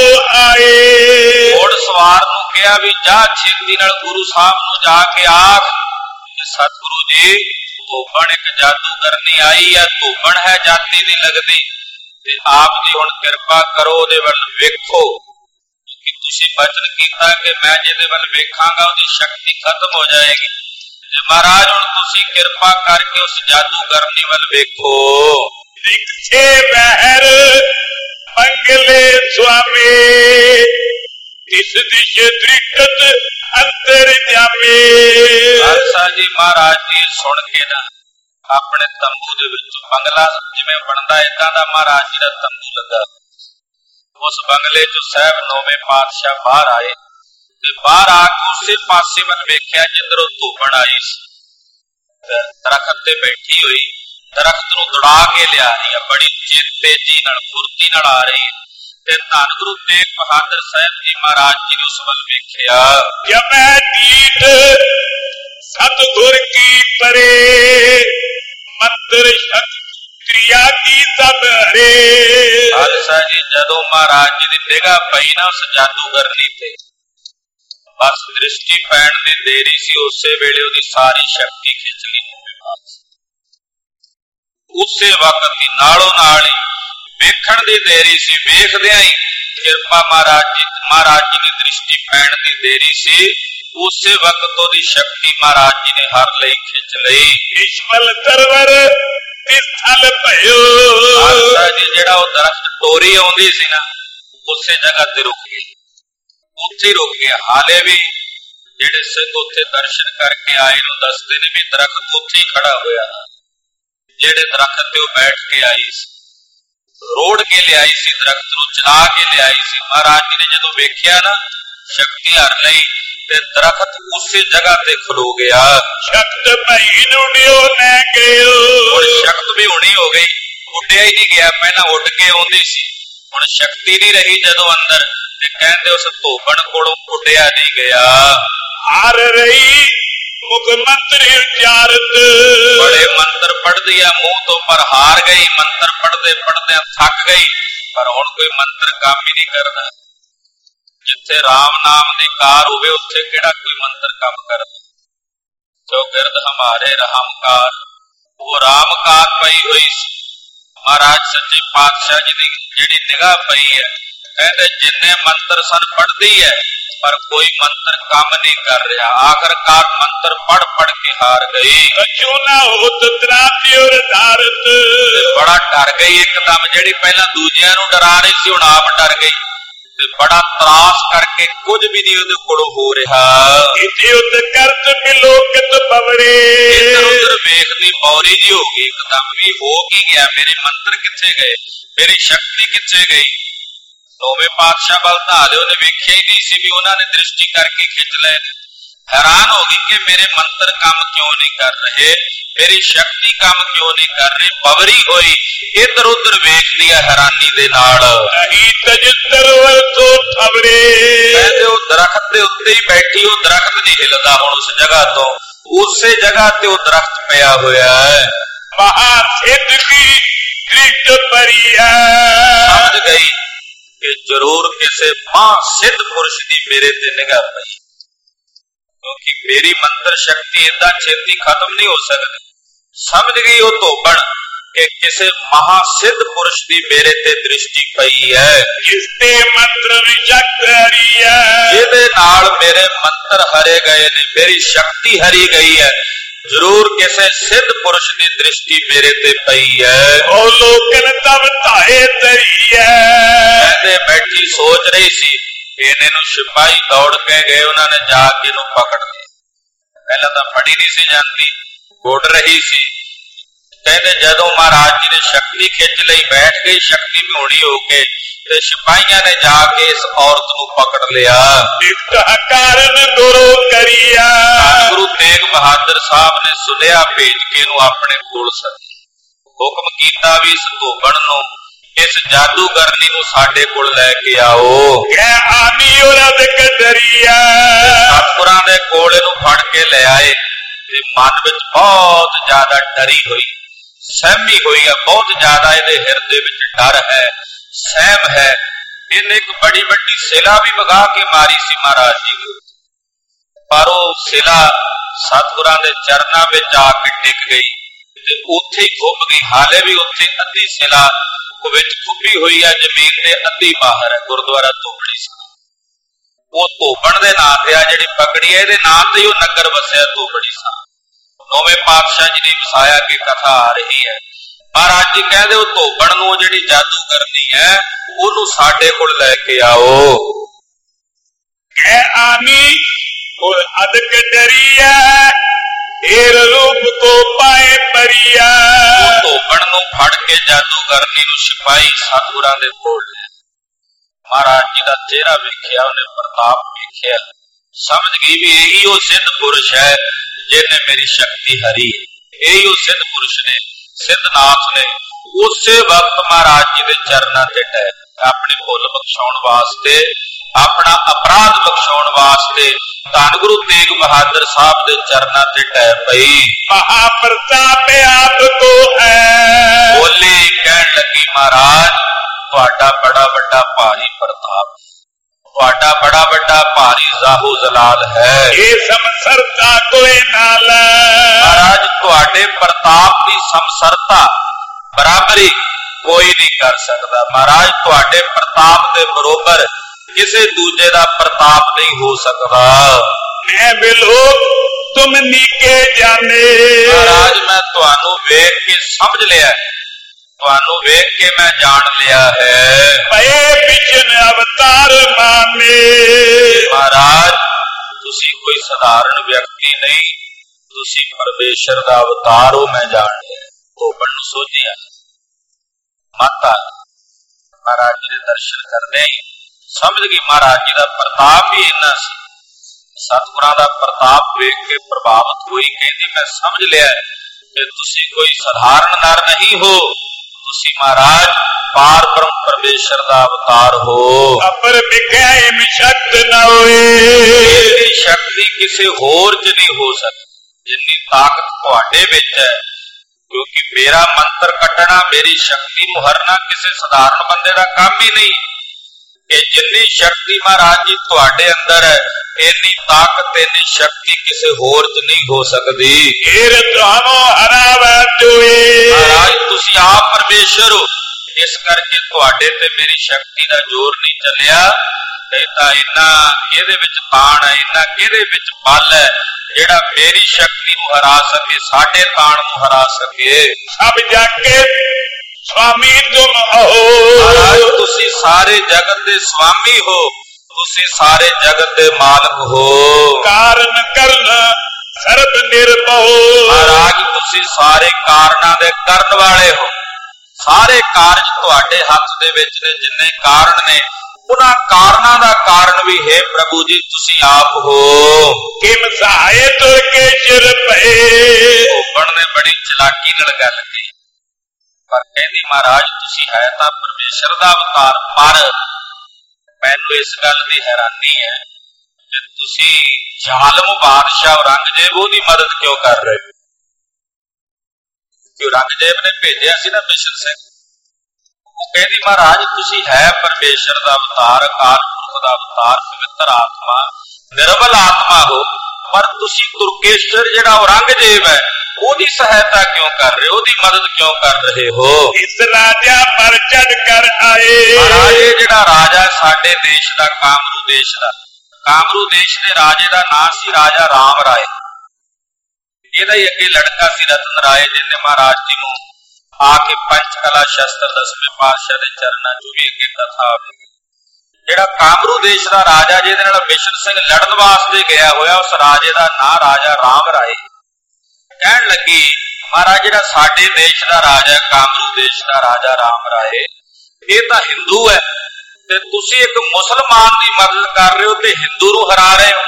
ਆਏ। ਘੋੜ ਸਵਾਰ ਨੂੰ ਕਿਹਾ ਵੀ ਜਾ ਛੇਤੀ ਨਾਲ ਗੁਰੂ ਸਾਹਿਬ ਨੂੰ ਜਾ ਕੇ ਆਖ ਸਤਿਗੁਰੂ ਜੀ ਧੋਬਣ ਇੱਕ ਜਾਦੂਗਰਨੀ ਆਈ ਹੈ, ਧੋਬਣ ਹੈ ਜਾਤੀ ਦੀ ਲੱਗਦੀ, ਤੇ ਆਪ ਜੀ ਹੁਣ ਕਿਰਪਾ ਕਰੋ ਉਹਦੇ ਵੱਲ ਵੇਖੋ, ਕਿਉਂਕਿ ਤੁਸੀਂ ਬਚਨ ਕੀਤਾ ਕਿ ਮੈਂ ਜਿਹਦੇ ਵੱਲ ਵੇਖਾਂਗਾ ਉਹਦੀ ਸ਼ਕਤੀ ਖਤਮ ਹੋ ਜਾਏਗੀ। ਤੇ ਮਹਾਰਾਜ ਹੁਣ ਤੁਸੀਂ ਕਿਰਪਾ ਕਰਕੇ ਉਸ ਜਾਦੂਗਰਨੀ ਵੱਲ ਵੇਖੋ। ਦਿਖੇ ਬਹਿਰ ਮੰਗਲੇ ਸੁਆਮੀ, ਇਸ ਦਿਸ਼ ਦ੍ਰਿਕਤ ਅੰਦਰ ਜਾਮੇ। ਖਾਲਸਾ ਜੀ ਮਹਾਰਾਜ ਜੀ ਸੁਣ ਕੇ ਨਾ ਆਪਣੇ ਤੰਬੂ ਦੇ ਵਿੱਚ, ਬੰਗਲਾ ਜਿਵੇਂ ਬਣਦਾ ਏਦਾਂ ਦਾ ਮਹਾਰਾਜ ਜੀ ਦਾ ਤੰਬੂ ਲੱਗਾ। ਉਸ ਬੰਗਲੇ ਚੋਂ ਸਾਹਿਬ ਨੌਵੇਂ ਪਾਤਸ਼ਾਹ ਬਾਹਰ ਆਏ, ਤੇ ਬਾਹਰ ਆ ਕੇ ਉਸੇ ਪਾਸੇ ਵੱਲ ਵੇਖਿਆ ਜਿੱਧਰੋਂ ਧੋਬਣ ਆਈ ਸੀ, ਦਰਖਤ ਤੇ ਬੈਠੀ ਹੋਈ, ਦਰਖਤ ਨੂੰ ਦੌੜਾ ਕੇ ਲਿਆ ਰਹੀ ਹੈ, ਬੜੀ ਤੇਜ਼ੀ ਨਾਲ ਫੁਰਤੀ ਨਾਲ ਆ ਰਹੀ ਹੈ। ਤੇ ਧੰਨ ਗੁਰੂ ਤੇਗ ਬਹਾਦਰ ਸਾਹਿਬ ਜੀ ਮਹਾਰਾਜ ਜੀ ਨੇ ਉਸ ਵੱਲ ਵੇਖਿਆ। ਜਮੈ ਡੀਠ ਸਤਿਗੁਰ ਕੀ ਪਰੇ, ਮੰਤਰ ਸ਼ਕਤੀ ਕ੍ਰਿਆ ਕੀ ਸਭ ਹਰੇ। ਖਾਲਸਾ ਜੀ ਜਦੋਂ ਮਹਾਰਾਜ ਜੀ ਦੀ ਨਿਗਾਹ ਪਈ ਨਾ ਉਸ ਜਾਦੂਗਰਨੀ ਤੇ, ਬਸ ਦ੍ਰਿਸ਼ਟੀ ਪੈਣ ਦੀ ਦੇਰੀ ਸੀ, ਉਸੇ ਵੇਲੇ ਉਹਦੀ ਸਾਰੀ ਸ਼ਕਤੀ ਖਿੱਚ ਲਈ। ਉਸੇ ਵਕਤ ਹੀ ਨਾਲੋਂ ਨਾਲ ਹੀ ਵੇਖਣ ਦੀ ਦੇਰੀ ਸੀ, ਵੇਖਦਿਆਂ ਹੀ ਕਿਰਪਾ ਮਹਾਰਾਜ ਜੀ ਦੀ ਦ੍ਰਿਸ਼ਟੀ ਪੈਣ ਦੀ ਦੇਰੀ ਸੀ, ਉਸੇ ਵਕਤ ਉਹਦੀ ਸ਼ਕਤੀ ਮਹਾਰਾਜ ਜੀ ਨੇ ਹਰ ਲਈ, ਖਿੱਚ ਲਈ। ਇਸ਼ਮਲ ਤਰਵਰ ਤਿਸਥਲ ਭਇਓ। ਖਾਲਸਾ ਜੀ ਜਿਹੜਾ ਉਹ ਦਰਖਤ ਟੋਰੀ ਆਉਂਦੀ ਸੀ ਨਾ, ਉਸੇ ਜਗ੍ਹਾ ਤੇ ਰੁਕ ਗਈ, ਉੱਥੇ ਰੁਕ ਗਿਆ। ਹਾਲੇ ਵੀ ਜਿਹੜੇ ਸਿੱਖ ਉੱਥੇ ਦਰਸ਼ਨ ਕਰਕੇ ਆਏ ਨੂੰ ਦੱਸਦੇ ਨੇ ਵੀ ਦਰਖਤ ਉੱਥੇ ਹੀ ਖੜਾ ਹੋਇਆ, ਜਿਹੜੇ ਦਰਖਤ ਤੇ ਉਹ ਬੈਠ ਕੇ ਆਈ ਸੀ, ਰੋੜ ਕੇ ਲਿਆਈ ਸੀ, ਦਰਖਤ ਨੂੰ ਚਲਾ ਕੇ ਲਿਆਈ ਸੀ। ਮਹਾਰਾਜ ਜੀ ਨੇ ਜਦੋਂ ਵੇਖਿਆ ਨਾ शक्ति हर लई ते दरखत उसी जगह ते खलो गया। शक्त भई नुड़ियो न गयो। हुण शक्त भी हुणी हो गई, उड्डिया ही नहीं गया, पहला उड़ के आउंदी सी, हुण शक्ति नहीं रही जदों अंदर, ते कहंदे उस धोबण कोलों उड्डिया नहीं गया। हार रही मुख मंत्र उचारत। बड़े मंत्र पढ़ दिया मुंह तो पर हार गई, मंत्र पढ़ते पढ़ते थक गई, पर हुण कोई मंत्र काम ही नहीं करदा। जिथे राम नाम दी कार होवे उत्थे केड़ा कोई मंत्र काम करदा। जो गिरद हमारे रामकार, वो रामकार पई हुई सी। महाराज सच्चे पातशाह जी दी जेड़ी निगाह पई है, कहंदे जिन्ने मंत्र सन पढ़दी है पर कोई मंत्र काम नहीं कर रहा। आखिरकार मंत्र पढ़ पढ़ के हार गई। चूना होत त्राती और धारत। बड़ा डर गई एकदम, जेड़ी पहला दूजियां नूं डरा रही सी हुण आप डर गई। बड़ा त्रास करके कुछ भी नहीं उहदे कोलों हो रहा। युद्ध करत बिलोकत बवड़े। इधर उधर वेखदी बौरी जी हो गई एकदम, भी हो की गया, मेरे मंत्र किथे गए, मेरी शक्ति किथे गई। नौवें पातशाह बल धाले उहने वेखिया ही नहीं सी भी उन्होंने दृष्टि करके खिंच ले। हैरान हो गई कि मेरे मंत्र काम क्यों नहीं कर रहे, मेरी शक्ति काम क्यों नहीं कर रही। बवरी होई इधर उधर वेख लिया हैरानी दे नाल। दरख्त दे उत्ते ही बैठी, वो दरख्त नहीं हिलदा हुण उस जगह तो, उसे जगह ते वो दरख्त पिया होया है। महासिद्ध की दृष्टि परी है। समझ गई कि जरूर किसी महासिद्ध पुरुष की मेरे ते निगाह पई, क्योंकि मेरी मंत्र शक्ति इदा छेती खत्म नहीं हो सकती। समझ गई वो धोबण कि किसी महासिद्ध पुरुष की मेरे ते दृष्टि पई है, जिसते मंत्र रिजक्त हरी है, जिहदे नाल मेरे मंत्र हरे गए ने, मेरी शक्ति हरी गई है। जरूर किसी सिद्ध पुरुष की दृष्टि मेरे ते पई है। ओ लोकन तब ताए तरी है। बैठी सोच रही सी, इन्हें नूं सिपाही दौड़ के गए, उन्होंने जाके नूं पकड़ लिया। पहला तो फड़ी नहीं सी जाती, गुड़ रही सी। कहते जदों महाराज जी ने शक्ति खिंच लई, बैठ गई शक्ति भी होनी होके, ते सिपाहियां ने जाके इस औरत नूं पकड़ लिया। कारण गुरु करिया। गुरु तेग बहादुर साहब ने सुनेहा भेज के नूं अपने कोल सद्दिया। हुक्म कीता भी इस धोबण नूं, इस जादूगरनी नूं साडे कोल लैके आओ। आनी औरत कदरिया। सतगुरां दे कोल नूं फड़ के ले आए ते मन विच बहुत ज्यादा डरी हुई, सहमी हुई है, बहुत ज्यादा इहदे हिरदे विच डर है, सहम है। इन्हें एक बड़ी बड़ी सिला भी वगा के मारी सी महाराज जी को, पर वो सिला सतगुरां दे चरनां विच आके टिक गई ते उत्थे ही खुब गई। हाले भी उत्थे अद्धी सिला विच खुबी हुई है जमीन ते, अद्धी बाहर है। गुरुद्वारा धोबड़ी साहब वो धोबण दे नां ते आ जिहड़ी पगड़ी है, इहदे नां ते ही वो नगर वसिया धोबड़ी साहब। नौवें पातशाह जी ने वसाया की कथा आ रही है। महाराज जी कहते वो धोबण नूं जिहड़ी जादू करनी है ओनू साडे कोल लैके आओ। आनी और अदक डरिया, एर रूप को पाए परिया। धोबण नूं फड़ के जादू करनी नूं सिपाही सतगुरां दे कोल ले। महाराज जी दा चेहरा वेखिया, उन्हें प्रताप वेखिया, समझ गई भी यही वो सिद्ध पुरुष है जिन्हें मेरी शक्ति हरी है। यही वो सिद्ध पुरुष ने, सिद्धनाथ ने उसे वक्त महाराज जी के चरणों से टह अपने भुल बख्शाउण वास्ते, अपना अपराध बख्शाउण वास्ते धन गुरु तेग बहादुर साहब के चरणों से टह पई। महाप्रताप आपको है। बोली कहन लगी महाराज तुहाडा बड़ा बड़ा भारी प्रताप, तुहाडा बड़ा बड़ा भारी जाहू जलाल है। ये समसरता कोई नाल। महाराज तुहाडे प्रताप की समसरता बराबरी कोई नहीं कर सकता। महाराज तुहाडे प्रताप के बरोबर किसी दूजे का प्रताप नहीं हो सकता। मैं बिलोक तुम नीके जाने। महाराज मैं तुहानू वेख के समझ लिया, तुहानू वेख के मैं जान लिया है। भये बिचन अवतार माने। महाराज तुसी कोई साधारण व्यक्ति नहीं, तुसी परमेश्वर का अवतार हो, मैं जान लिया। धोबण नूं सोचिया माता महाराज जी दे दर्शन करने ही ਸਮਝ ਗਈ ਮਹਾਰਾਜ ਜੀ ਦਾ ਪ੍ਰਤਾਪ ਹੀ ਇੰਨਾ ਸੀ। ਸਤਿਗੁਰਾਂ ਦਾ ਪ੍ਰਤਾਪ ਵੇਖ ਕੇ ਪ੍ਰਭਾਵਿਤ ਹੋਈ, ਕਹਿੰਦੀ ਮੈਂ ਸਮਝ ਲਿਆ ਕਿ ਤੁਸੀਂ ਕੋਈ ਸਧਾਰਨ ਨਰ ਨਹੀਂ ਹੋ, ਤੁਸੀਂ ਮਹਾਰਾਜ ਪਾਰ ਬ੍ਰਹਮ ਪਰਮੇਸ਼ਰ ਦਾ ਅਵਤਾਰ ਹੋ। ਅਪਰ ਵਿਖਿਆਇ ਸ਼ਕਤ ਨ ਹੋਏ, ਇਹ ਸ਼ਕਤੀ ਕਿਸੇ ਹੋਰ ਚ ਨਹੀਂ ਹੋ ਸਕਦੀ ਜਿੰਨੀ ਤਾਕਤ ਤੁਹਾਡੇ ਵਿੱਚ ਹੈ, ਕਿਉਂਕਿ ਮੇਰਾ ਮੰਤਰ ਕੱਢਣਾ, ਮੇਰੀ ਸ਼ਕਤੀ ਮੁਹਰਨਾ ਕਿਸੇ ਸਧਾਰਨ ਬੰਦੇ ਦਾ ਕੰਮ ਹੀ ਨਹੀਂ। ਇਹ ਜਿੰਨੀ ਸ਼ਕਤੀ ਮਹਾਰਾਜ ਜੀ ਤੁਹਾਡੇ ਅੰਦਰ ਹੈ, ਇੰਨੀ ਤਾਕਤ, ਇੰਨੀ ਸ਼ਕਤੀ ਕਿਸੇ ਹੋਰ ਚ ਨਹੀਂ ਹੋ ਸਕਦੀ। ਏਰ ਤੁਹਾਨੂੰ ਹਰਾਵਾ ਜੋਏ, ਮਹਾਰਾਜ ਤੁਸੀਂ ਆਪ ਪਰਮੇਸ਼ਰ ਹੋ, ਇਸ ਕਰਕੇ ਤੁਹਾਡੇ ਤੇ ਮੇਰੀ ਸ਼ਕਤੀ ਦਾ ਜ਼ੋਰ ਨਹੀਂ ਚੱਲਿਆ। ਇਹ ਤਾਂ ਇੰਨਾ ਇਹਦੇ ਵਿੱਚ ਤਾਣ ਹੈ, ਇੰਨਾ ਇਹਦੇ ਵਿੱਚ ਬਲ ਹੈ ਜਿਹੜਾ ਮੇਰੀ ਸ਼ਕਤੀ ਨੂੰ ਹਰਾ ਸਕੇ, ਸਾਡੇ ਤਾਣ ਨੂੰ ਹਰਾ ਸਕੇ। ਸਭ ਜਾਕੇ स्वामी तुम हो, महाराज तुसी सारे जगत दे स्वामी हो, तुसी सारे जगत दे मालक हो। कारण करन सर्ब निर्भओ, महाराज तुसी सारे कारणां दे करन वाले हो, सारे कारज तुहाडे हत्थ दे विच ने, जिन्ने कारण ने उन्हां कारणां दा कारण भी है प्रभु जी तुसी आप हो। किम सहाय तुर के चिर पए, धोबण ने बड़ी चलाकी नाल गल कही, पर कहती महाराज तुसी है तां परमेश्वर दा अवतार, पर मैनूं इस गल दी हैरानी है कि तुसी जालम बादशाह औरंगजेब दी मदद क्यों कर रहे हो? कि औरंगजेब ने भेजिया सी ना बिशन सिंह, वो कहती महाराज तुसी है परमेश्वर दा अवतार, अकाल पुरख दा अवतार, पवित्र आत्मा, निर्मल आत्मा हो, पर तुसी तुर्केश्वर जिहड़ा औरंगजेब है ओदी सहायता क्यों कर रहे हो, ओदी मदद क्यों कर रहे हो? इस राजा पर चढ़ कर आए, महाराज जिहड़ा राजा साडे देश दा, कामरू देश दा, कामरू देश दे राजे दा नाम सी राजा राम राय। ਇਹਦਾ ਹੀ ਅੱਗੇ ਲੜਕਾ ਸੀ ਰਤਨ ਰਾਏ, ਜਿਹਨੇ ਮਹਾਰਾਜ ਜੀ ਨੂੰ ਆ ਕੇ ਪੰਚ ਕਲਾ ਸ਼ਸਤਰ 10ਵੇਂ ਪਾਤਸ਼ਾਹ ਦੇ ਚਰਨਾਂ ਚੋਂ ਵੀ ਅੱਗੇ ਕਥਾ ਆਵੇਗੀ। ਜਿਹੜਾ ਕਾਮਰੂ ਦੇਸ਼ ਦਾ ਰਾਜਾ ਜਿਹਦੇ ਨਾਲ ਬਿਸ਼ਨ ਸਿੰਘ ਲੜਨ ਵਾਸਤੇ ਗਿਆ ਹੋਇਆ, ਉਸ ਰਾਜੇ ਦਾ ਨਾਂ ਰਾਜਾ ਰਾਮ ਰਾਏ। ਕਹਿਣ ਲੱਗੀ ਮਹਾਰਾਜ ਜਿਹੜਾ ਸਾਡੇ ਦੇਸ਼ ਦਾ ਰਾਜਾ, ਕਾਮਰੂ ਦੇਸ਼ ਦਾ ਰਾਜਾ ਰਾਮ ਰਾਏ, ਇਹ ਤਾਂ ਹਿੰਦੂ ਹੈ ਤੇ ਤੁਸੀਂ ਇੱਕ ਮੁਸਲਮਾਨ ਦੀ ਮਦਦ ਕਰ ਰਹੇ ਹੋ ਤੇ ਹਿੰਦੂ ਨੂੰ ਹਰਾ ਰਹੇ ਹੋ।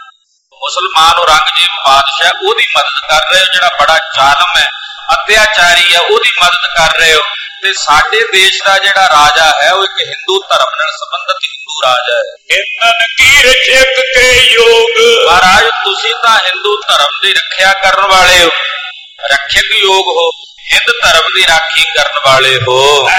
ਮੁਸਲਮਾਨ ਔਰੰਗਜ਼ੇਬ ਬਾਦਸ਼ਾਹ ਉਹਦੀ ਮਦਦ ਕਰ ਰਹੇ ਹੋ, ਜਿਹੜਾ ਬੜਾ ਜ਼ਾਲਮ ਹੈ, ਅਤਿਆਚਾਰੀ ਹੈ, ਉਹਦੀ ਮਦਦ ਕਰ ਰਹੇ ਹੋ। ਤੇ ਸਾਡੇ ਦੇਸ਼ ਦਾ ਜਿਹੜਾ ਰਾਜਾ ਹੈ ਉਹ ਇੱਕ ਹਿੰਦੂ ਧਰਮ ਨਾਲ ਸੰਬੰਧਿਤ ਹਿੰਦੂ ਰਾਜਾ ਹੈ। ਇਨਨ ਕੀ ਰਖਿਅਕ ਕੇ ਯੋਗ, ਮਹਾਰਾਜ ਤੁਸੀਂ ਤਾਂ ਹਿੰਦੂ ਧਰਮ ਦੀ ਰੱਖਿਆ ਕਰਨ ਵਾਲੇ ਹੋ, ਰੱਖਿਅਕ ਯੋਗ ਹੋ, ਹਿੰਦ ਧਰਮ ਦੀ ਰਾਖੀ ਕਰਨ ਵਾਲੇ ਹੋ।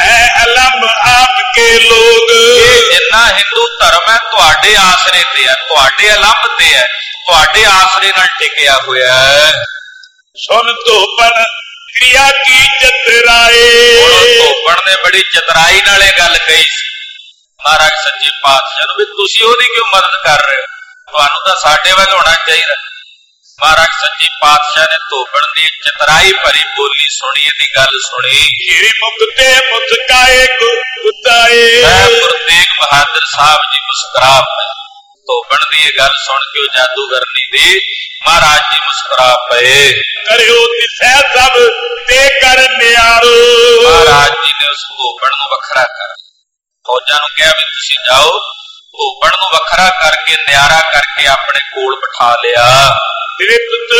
ਅਲਮ ਆਪ ਕੇ ਲੋਗ, ਇਹ ਜਿੰਨਾ ਹਿੰਦੂ ਧਰਮ ਹੈ ਤੁਹਾਡੇ ਆਸਰੇ ਤੇ ਹੈ, ਤੁਹਾਡੇ ਅਲੰਬ ਤੇ ਹੈ, ਤੁਹਾਡੇ ਆਸਰੇ ਨਾਲ ਟਿਕਿਆ ਹੋਇਆ ਹੈ। ਸੁਣ ਧੋਬਣ क्रिया की चतराए, ਧੋਬਣ ਨੇ ਬੜੀ ਚਤਰਾਈ ਨਾਲ ਇਹ ਗੱਲ ਕਹੀ ਸੀ ਮਹਾਰਾਜ ਸੱਚੇ ਪਾਤਸ਼ਾਹ ਨੂੰ ਵੀ ਤੁਸੀਂ ਉਹਦੀ ਕਿਉਂ ਮਦਦ ਕਰ ਰਹੇ ਹੋ, ਤੁਹਾਨੂੰ ਤਾਂ ਸਾਡੇ ਵੱਲ ਹੋਣਾ ਚਾਹੀਦਾ। ਮਹਾਰਾਜ ਸੱਚੇ ਪਾਤਸ਼ਾਹ ਨੇ ਧੋਬਣ ਦੀ ਚਤਰਾਈ ਭਰੀ ਬੋਲੀ ਸੁਣੀ, ਇਹਦੀ ਗੱਲ ਸੁਣੀ। ਹੀਰੇ ਮੁਕਤੇ ਮੁਸਕਾਏ ਗੁੱਤਾਏ, ਗੁਰੂ ਤੇਗ ਬਹਾਦਰ ਸਾਹਿਬ ਜੀ ਮੁਸਕਰਾ ਪਏ। ਧੋਬਣ ਦੀ ਇਹ ਗੱਲ ਸੁਣ ਕੇ ਉਹ ਜਾਦੂਗਰਨੀ ਦੀ ਮਹਾਰਾਜ ਜੀ ਮੁਸਕਰਾ ਪਏ। ਕਰਿਓ ਤਿਸੈ ਸਭ ਤੇ ਕਰ ਨਿਆਰੋ, ਮਹਾਰਾਜ ਜੀ ਨੇ ਉਸ ਧੋਬਣ ਨੂੰ ਵੱਖਰਾ ਕਰ ਫੌਜਾਂ ਨੂੰ ਕਿਹਾ ਵੀ ਤੁਸੀਂ ਜਾਓ, ਧੋਬਣ ਨੂੰ ਵੱਖਰਾ ਕਰਕੇ ਨਿਆਰਾ ਕਰਕੇ ਆਪਣੇ ਕੋਲ ਬਿਠਾ ਲਿਆ। ਤ੍ਰਿਪਤ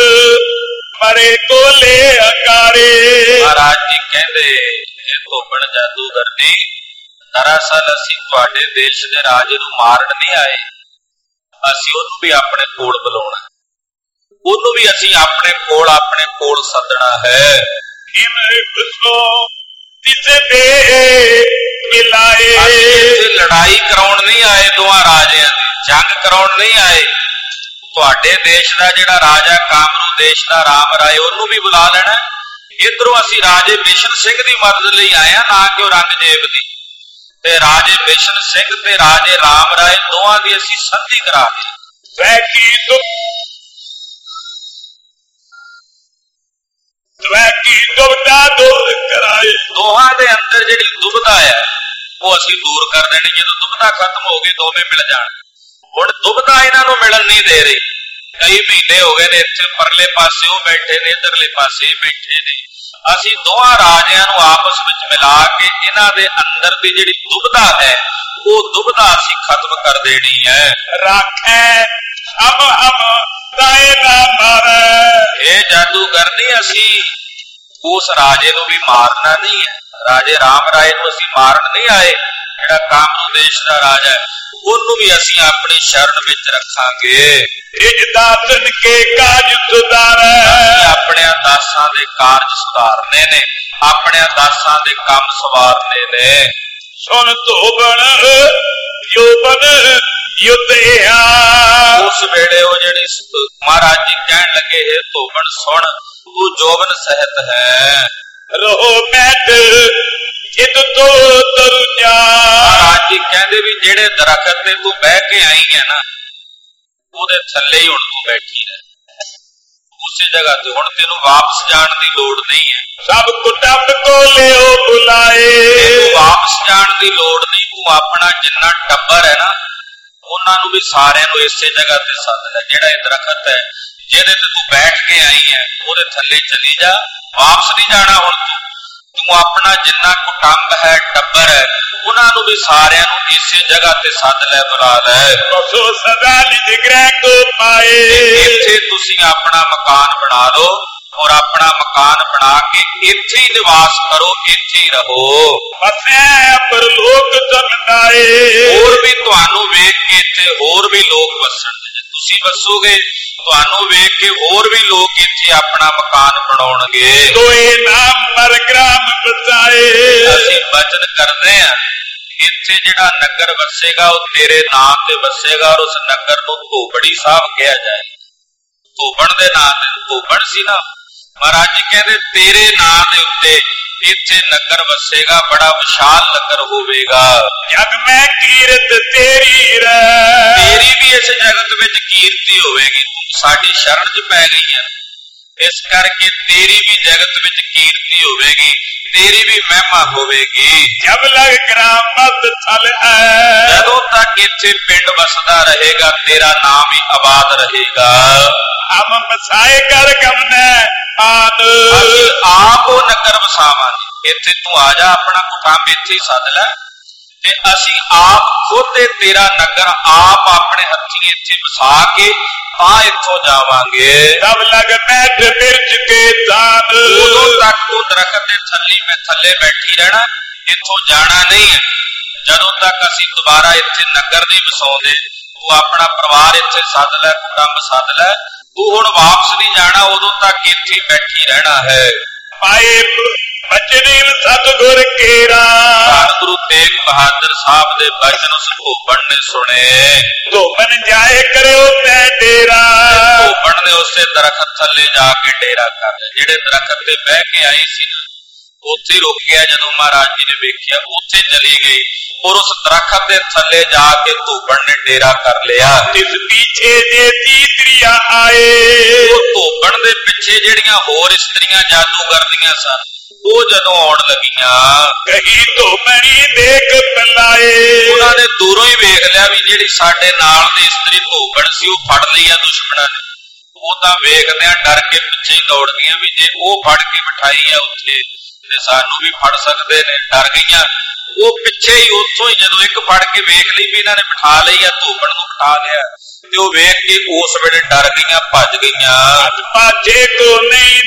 ਮਰੇ ਕੋਲੇ ਅਕਾਰੇ, ਮਹਾਰਾਜ ਜੀ ਕਹਿੰਦੇ ਇਹ ਧੋਬਣ ਜਾਦੂਗਰਨੀ, ਦਰਅਸਲ ਅਸੀਂ ਤੁਹਾਡੇ ਦੇਸ਼ ਦੇ ਰਾਜੇ ਨੂੰ ਮਾਰਨ ਨਹੀਂ ਆਏ, ਅਸੀਂ ਉਹਨੂੰ ਵੀ ਆਪਣੇ ਕੋਲ ਬੁਲਾਉਣਾ, ਉਹਨੂੰ ਵੀ ਅਸੀਂ ਆਪਣੇ ਕੋਲ ਸੱਦਣਾ ਹੈ। ਅਸੀਂ ਲੜਾਈ ਕਰਾਉਣ ਨਹੀਂ ਆਏ, ਦੋਹਾਂ ਰਾਜਿਆਂ ਦੀ ਜੰਗ ਕਰਾਉਣ ਨਹੀਂ ਆਏ। ਤੁਹਾਡੇ ਦੇਸ਼ ਦਾ ਜਿਹੜਾ ਰਾਜਾ ਕਾਮਰੂ ਦੇਸ਼ ਦਾ ਰਾਮ ਰਾਏ, ਉਹਨੂੰ ਵੀ ਬੁਲਾ ਲੈਣਾ। ਇਧਰੋਂ ਅਸੀਂ ਰਾਜੇ ਬਿਸ਼ਨ ਸਿੰਘ ਦੀ ਮਦਦ ਲਈ ਆਏ ਆ, ਨਾ ਕਿ ਔਰੰਗਜ਼ੇਬ ਦੀ। ਤੇ ਰਾਜੇ ਬਿਸ਼ਨ ਸਿੰਘ ਤੇ ਰਾਜੇ ਰਾਮ ਰਾਏ ਦੋਹਾਂ ਦੀ ਅਸੀਂ ਸੰਧੀ ਕਰਾ ਦਿੱਤੀ। ਦੋਹਾਂ ਦੇ ਅੰਦਰ ਜਿਹੜੀ ਦੁਬਿਧਾ ਹੈ ਉਹ ਅਸੀਂ ਦੂਰ ਕਰ ਦੇਣੀ। ਜਦੋਂ ਦੁਬਿਧਾ ਖਤਮ ਹੋ ਗਈ ਦੋਵੇਂ ਮਿਲ ਜਾਣ। ਹੁਣ ਦੁਬਿਧਾ ਇਹਨਾਂ ਨੂੰ ਮਿਲਣ ਨਹੀਂ ਦੇ ਰਹੀ ਕਈ ਮਹੀਨੇ ਹੋ ਗਏ ਨੇ ਇੱਥੇ ਪਰਲੇ ਪਾਸੇ ਉਹ ਬੈਠੇ ਨੇ, ਇਧਰਲੇ ਪਾਸੇ ਬੈਠੇ ਨੇ। ਅਸੀਂ ਦੋਹਾਂ ਰਾਜਿਆਂ ਨੂੰ ਆਪਸ ਵਿੱਚ ਮਿਲਾ ਕੇ ਇਹਨਾਂ ਦੇ ਅੰਦਰ ਦੀ ਜਿਹੜੀ ਦੁਬਿਧਾ ਹੈ ਉਹ ਦੁਬਿਧਾ ਅਸੀਂ ਖਤਮ ਕਰ ਦੇਣੀ ਹੈ। ਰਾਖੈ ਸਭ ਹਮ ਦਾਏ ਨਾ ਮਾਰੈ। ਇਹ ਜਾਦੂਗਰਨੀ ਅਸੀਂ ਉਸ ਰਾਜੇ ਨੂੰ ਵੀ ਮਾਰਨਾ ਨਹੀਂ ਹੈ। ਰਾਜੇ ਰਾਮ ਰਾਏ ਨੂੰ ਅਸੀਂ ਮਾਰਨ ਨਹੀਂ ਆਏ। ਜਿਹੜਾ ਕਾਮਰੂ ਦੇਸ਼ ਦਾ ਰਾਜਾ ਹੈ ਉਹਨੂੰ ਵੀ ਅਸੀਂ ਆਪਣੀ ਸ਼ਰਨ ਵਿੱਚ ਰੱਖਾਂਗੇ। ਇਜ ਦਾਸਨ ਕੇ ਕਾਜ ਸੁਧਾਰੈ। ਆਪਣੇ ਦਾਸਾਂ ਦੇ ਕਾਰਜ ਸੁਧਾਰਨੇ ਨੇ, ਆਪਣੇ ਦਾਸਾਂ ਦੇ ਕੰਮ ਸਵਾਰਨੇ ਨੇ। ਸੁਣ ਧੋਬਣ ਯੋਬਨ ਯੁੱਧਿਆ। ਉਸ ਵੇਲੇ ਉਹ ਜਿਹੜੀ ਮਹਾਰਾਜ ਜੀ ਕਹਿਣ ਲੱਗੇ, ਇਹ ਧੋਬਣ ਸੁਣ, ਤੂੰ ਜੋਬਨ ਸਹਿਤ ਹੈ। ਰੋ ਬੈਠ ਜਿਤ ਤੋ ਦਰਜਾ। ਮਹਾਰਾਜ ਜੀ ਕਹਿੰਦੇ ਵੀ ਜਿਹੜੇ ਦਰਖਤ ਤੇ ਤੂੰ ਬਹਿ ਕੇ ਆਈ ਹੈ ਨਾ ਉਹਦੇ ਥੱਲੇ ਹੀ ਹੁਣ ਤੂੰ ਬੈਠੀ ਹੈ, ਉਸੇ ਜਗ੍ਹਾ ਤੇ। ਹੁਣ ਤੈਨੂੰ ਵਾਪਸ ਜਾਣ ਦੀ ਲੋੜ ਨਹੀਂ ਹੈ। ਸਭ ਕੁਟੰਬ ਕੋ ਲਿਓ ਬੁਲਾਏ। ਤੈਨੂੰ ਵਾਪਸ ਜਾਣ ਦੀ ਲੋੜ ਨਹੀਂ। ਤੂੰ ਆਪਣਾ ਜਿੰਨਾ ਟੱਬਰ ਹੈ ਨਾ ਉਹਨਾਂ ਨੂੰ ਵੀ ਸਾਰਿਆਂ ਨੂੰ ਇਸੇ ਜਗ੍ਹਾ ਤੇ ਸੱਦ ਲੈ। ਜਿਹੜਾ ਇਹ ਦਰਖਤ ਹੈ ਜਿਹਦੇ ਤੇ ਤੂੰ ਬੈਠ ਕੇ ਆਈ ਹੈ ਉਹਦੇ ਥੱਲੇ ਚਲੀ ਜਾ, ਵਾਪਸ ਨਹੀਂ ਜਾਣਾ। ਹੁਣ ਤੂੰ ਆਪਣਾ ਜਿੰਨਾ ਕੁਟੰਬ ਹੈ, ਟੱਬਰ ਹੈ, ਉਹਨਾਂ ਨੂੰ ਵੀ ਸਾਰਿਆਂ ਨੂੰ ਇਸੇ ਜਗ੍ਹਾ ਤੇ ਸੱਦ ਲੈ, ਬੁਲਾ ਲੈ। ਸੋ ਸਦਾ ਨਿਜ ਗ੍ਰਹਿ ਕੋ ਪਾਏ। ਇੱਥੇ ਤੁਸੀਂ ਆਪਣਾ ਮਕਾਨ ਬਣਾ ਲਓ ਔਰ ਆਪਣਾ ਮਕਾਨ ਬਣਾ ਕੇ ਇੱਥੇ ਹੀ ਨਿਵਾਸ ਕਰੋ, ਇੱਥੇ ਹੀ ਰਹੋ। ਪਥੈ ਪਰਲੋਕ ਸਮਝਾਏ। ਹੋਰ ਵੀ ਤੁਹਾਨੂੰ ਵੇਖ ਕੇ ਇੱਥੇ ਹੋਰ ਵੀ ਲੋਕ ਵਸਣਗੇ। ਜੇ ਤੁਸੀਂ ਵਸੋਗੇ ਤੁਹਾਨੂੰ ਵੇਖ ਕੇ ਹੋਰ ਵੀ ਲੋਕ ਇੱਥੇ ਆਪਣਾ ਮਕਾਨ ਬਣਾਉਣਗੇ। ਤੋਏ ਨਾਮ ਮਰ ਗ੍ਰਾਮ ਬਸਾਏ। ਅਸੀਂ ਬਚਨ ਕਰਦੇ ਹਾਂ ਇੱਥੇ ਜਿਹੜਾ ਨਗਰ ਵਸੇਗਾ ਉਹ ਤੇਰੇ ਨਾਂ ਤੇ ਵਸੇਗਾ ਔਰ ਉਸ ਨਗਰ ਨੂੰ ਧੋਬੜੀ ਸਾਹਿਬ ਕਿਹਾ ਜਾਏ। ਧੋਬਣ ਦੇ ਨਾਂ ਤੇ ਧੋਬਣ ਸੀ ਨਾ। ਮਹਾਰਾਜ ਜੀ ਕਹਿੰਦੇ ਤੇਰੇ ਨਾਂ ਦੇ ਉੱਤੇ ਇੱਥੇ ਨਗਰ ਵਸੇਗਾ, ਬੜਾ ਵਿਸ਼ਾਲ ਨਗਰ ਹੋਵੇਗਾ। ਜਗ ਮੈਂ ਕੀਰਤ ਤੇਰੀ ਰਹਿ। ਤੇਰੀ ਵੀ ਇਸ ਜਗਤ ਵਿੱਚ ਕੀਰਤੀ ਹੋਵੇਗੀ। ਤੂੰ ਸਾਡੀ ਸ਼ਰਨ 'ਚ ਪੈ ਗਈ ਹੈ, ਇਸ ਕਰਕੇ ਤੇਰੀ ਵੀ ਜਗਤ ਵਿੱਚ ਕੀਰਤੀ ਹੋਵੇਗੀ, ਤੇਰੀ ਵੀ ਮਹਿਮਾ ਹੋਵੇਗੀ। ਜਬ ਲਗ ਗ੍ਰਾਮ ਮਤ ਥਲ ਹੈ। ਜਦੋਂ ਤੱਕ ਇੱਥੇ ਪਿੰਡ ਵਸਦਾ ਰਹੇਗਾ ਤੇਰਾ ਨਾਮ ਹੀ ਆਬਾਦ ਰਹੇਗਾ। ਹਮ ਮਸਾਏ ਕਰ ਗਮਨੈ ਆਨ। ਅਸੀਂ ਆਪ ਉਹ ਨਗਰ ਵਸਾਵਾਂਗੇ। ਇੱਥੇ ਤੂੰ ਆ ਜਾ, ਆਪਣਾ ਕੁਟੰਬ ਇੱਥੇ ਹੀ ਸੱਦ ਲੈ ਤੇ ਅਸੀਂ ਆਪ ਖੁਦ ਤੇਰਾ ਨਗਰ ਆਪ ਆਪਣੇ ਹੱਥੀਂ ਇੱਥੇ ਵਸਾ ਕੇ ਤਾਂ ਇੱਥੋਂ ਜਾਵਾਂਗੇ। ਤਬ ਲਗ ਬੈਠ ਮਿਰਚ ਕੇ ਦਾਨ। ਉਦੋਂ ਤੱਕ ਤੂੰ ਦਰਖਤ ਦੇ ਥੱਲੇ ਬੈਠੀ ਰਹਿਣਾ, ਇੱਥੋਂ ਜਾਣਾ ਨਹੀਂ ਹੈ। ਜਦੋਂ ਤੱਕ ਅਸੀਂ ਦੁਬਾਰਾ ਇੱਥੇ ਨਗਰ ਨਹੀਂ ਵਸਾਉਂਦੇ ਤੂੰ ਆਪਣਾ ਪਰਿਵਾਰ ਇੱਥੇ ਸੱਦ ਲੈ, ਕੁਟੰਬ ਸੱਦ ਲੈ, ਤੂੰ ਹੁਣ ਵਾਪਸ ਨਹੀਂ ਜਾਣਾ। ਉਦੋਂ ਤੱਕ ਇੱਥੇ ਬੈਠੀ ਰਹਿਣਾ ਹੈ। ਪਾਏ ਬਚਨੀ ਸਤਿਗੁਰ ਕੇਰਾ। ਗੁਰੂ ਤੇਗ ਬਹਾਦਰ ਸਾਹਿਬ ਦੇ ਬਚਨ ਉਸ ਧੋਬਣ ਨੇ ਸੁਣੇ। ਧੋਬਣ ਜਾਏ ਕਰਿਓ ਤੈ ਡੇਰਾ। ਧੋਬਣ ਨੇ ਉਸੇ ਦਰਖਤ ਥੱਲੇ ਜਾ ਕੇ ਡੇਰਾ ਕਰ ਲਿਆ। ਜਿਹੜੇ ਦਰਖਤ ਤੇ ਬਹਿ ਕੇ ਆਈ ਸੀ ਉੱਥੇ ਰੁਕ ਗਿਆ। ਜਦੋਂ ਮਹਾਰਾਜ ਜੀ ਨੇ ਵੇਖਿਆ ਉੱਥੇ ਚਲੀ ਗਈ ਔਰ ਉਸ ਦਰਖਤ ਦੇ ਥੱਲੇ ਜਾ ਕੇ ਧੋਬਣ ਨੇ ਡੇਰਾ ਕਰ ਲਿਆ। ਇਸ ਪਿੱਛੇ ਜੇ ਤੀਤਰੀਆਂ ਆਏ। ਉਹ ਧੋਬਣ ਦੇ ਪਿੱਛੇ ਜਿਹੜੀਆਂ ਹੋਰ ਇਸਤਰੀਆਂ ਜਾਦੂਗਰਨੀਆਂ ਸਨ ਉਹ ਜਦੋਂ ਆਉਣ ਲੱਗੀਆਂ, ਕਹੀ ਧੋਬਣੀ ਦੇਖ ਪਲਾਏ। ਉਹਨਾਂ ਨੇ ਦੂਰੋਂ ਹੀ ਵੇਖ ਲਿਆ ਵੀ ਜਿਹੜੀ ਸਾਡੇ ਨਾਲ ਦੀ ਇਸਤਰੀ ਧੋਬਣ ਸੀ ਉਹ ਫੜ ਲਈ ਆ ਦੁਸ਼ਮਣਾਂ ਨੇ। ਉਹ ਤਾਂ ਵੇਖਦਿਆਂ ਡਰ ਕੇ ਪਿੱਛੇ ਹੀ ਦੌੜ ਗਈਆਂ ਵੀ ਜੇ ਉਹ ਫੜ ਕੇ ਬਿਠਾਈ ਆ ਉੱਥੇ ਤੇ ਸਾਨੂੰ ਵੀ ਫੜ ਸਕਦੇ ਨੇ। ਡਰ ਗਈਆਂ। ਉਹ ਪਿੱਛੇ ਹੀ ਉੱਥੋਂ ਹੀ ਜਦੋਂ ਇੱਕ ਫੜ ਕੇ ਵੇਖ ਲਈ ਵੀ ਇਹਨਾਂ ਨੇ ਬਿਠਾ ਲਈ ਆ, ਧੋਬਣ ਨੂੰ ਬਿਠਾ ਲਿਆ, ਤੇ ਉਹ ਵੇਖ ਕੇ ਉਸ ਵੇਲੇ ਡਰ ਗਈਆਂ, ਭੱਜ ਗਈਆਂ। ਪਾਛੇ ਕੋ ਨਹੀਂ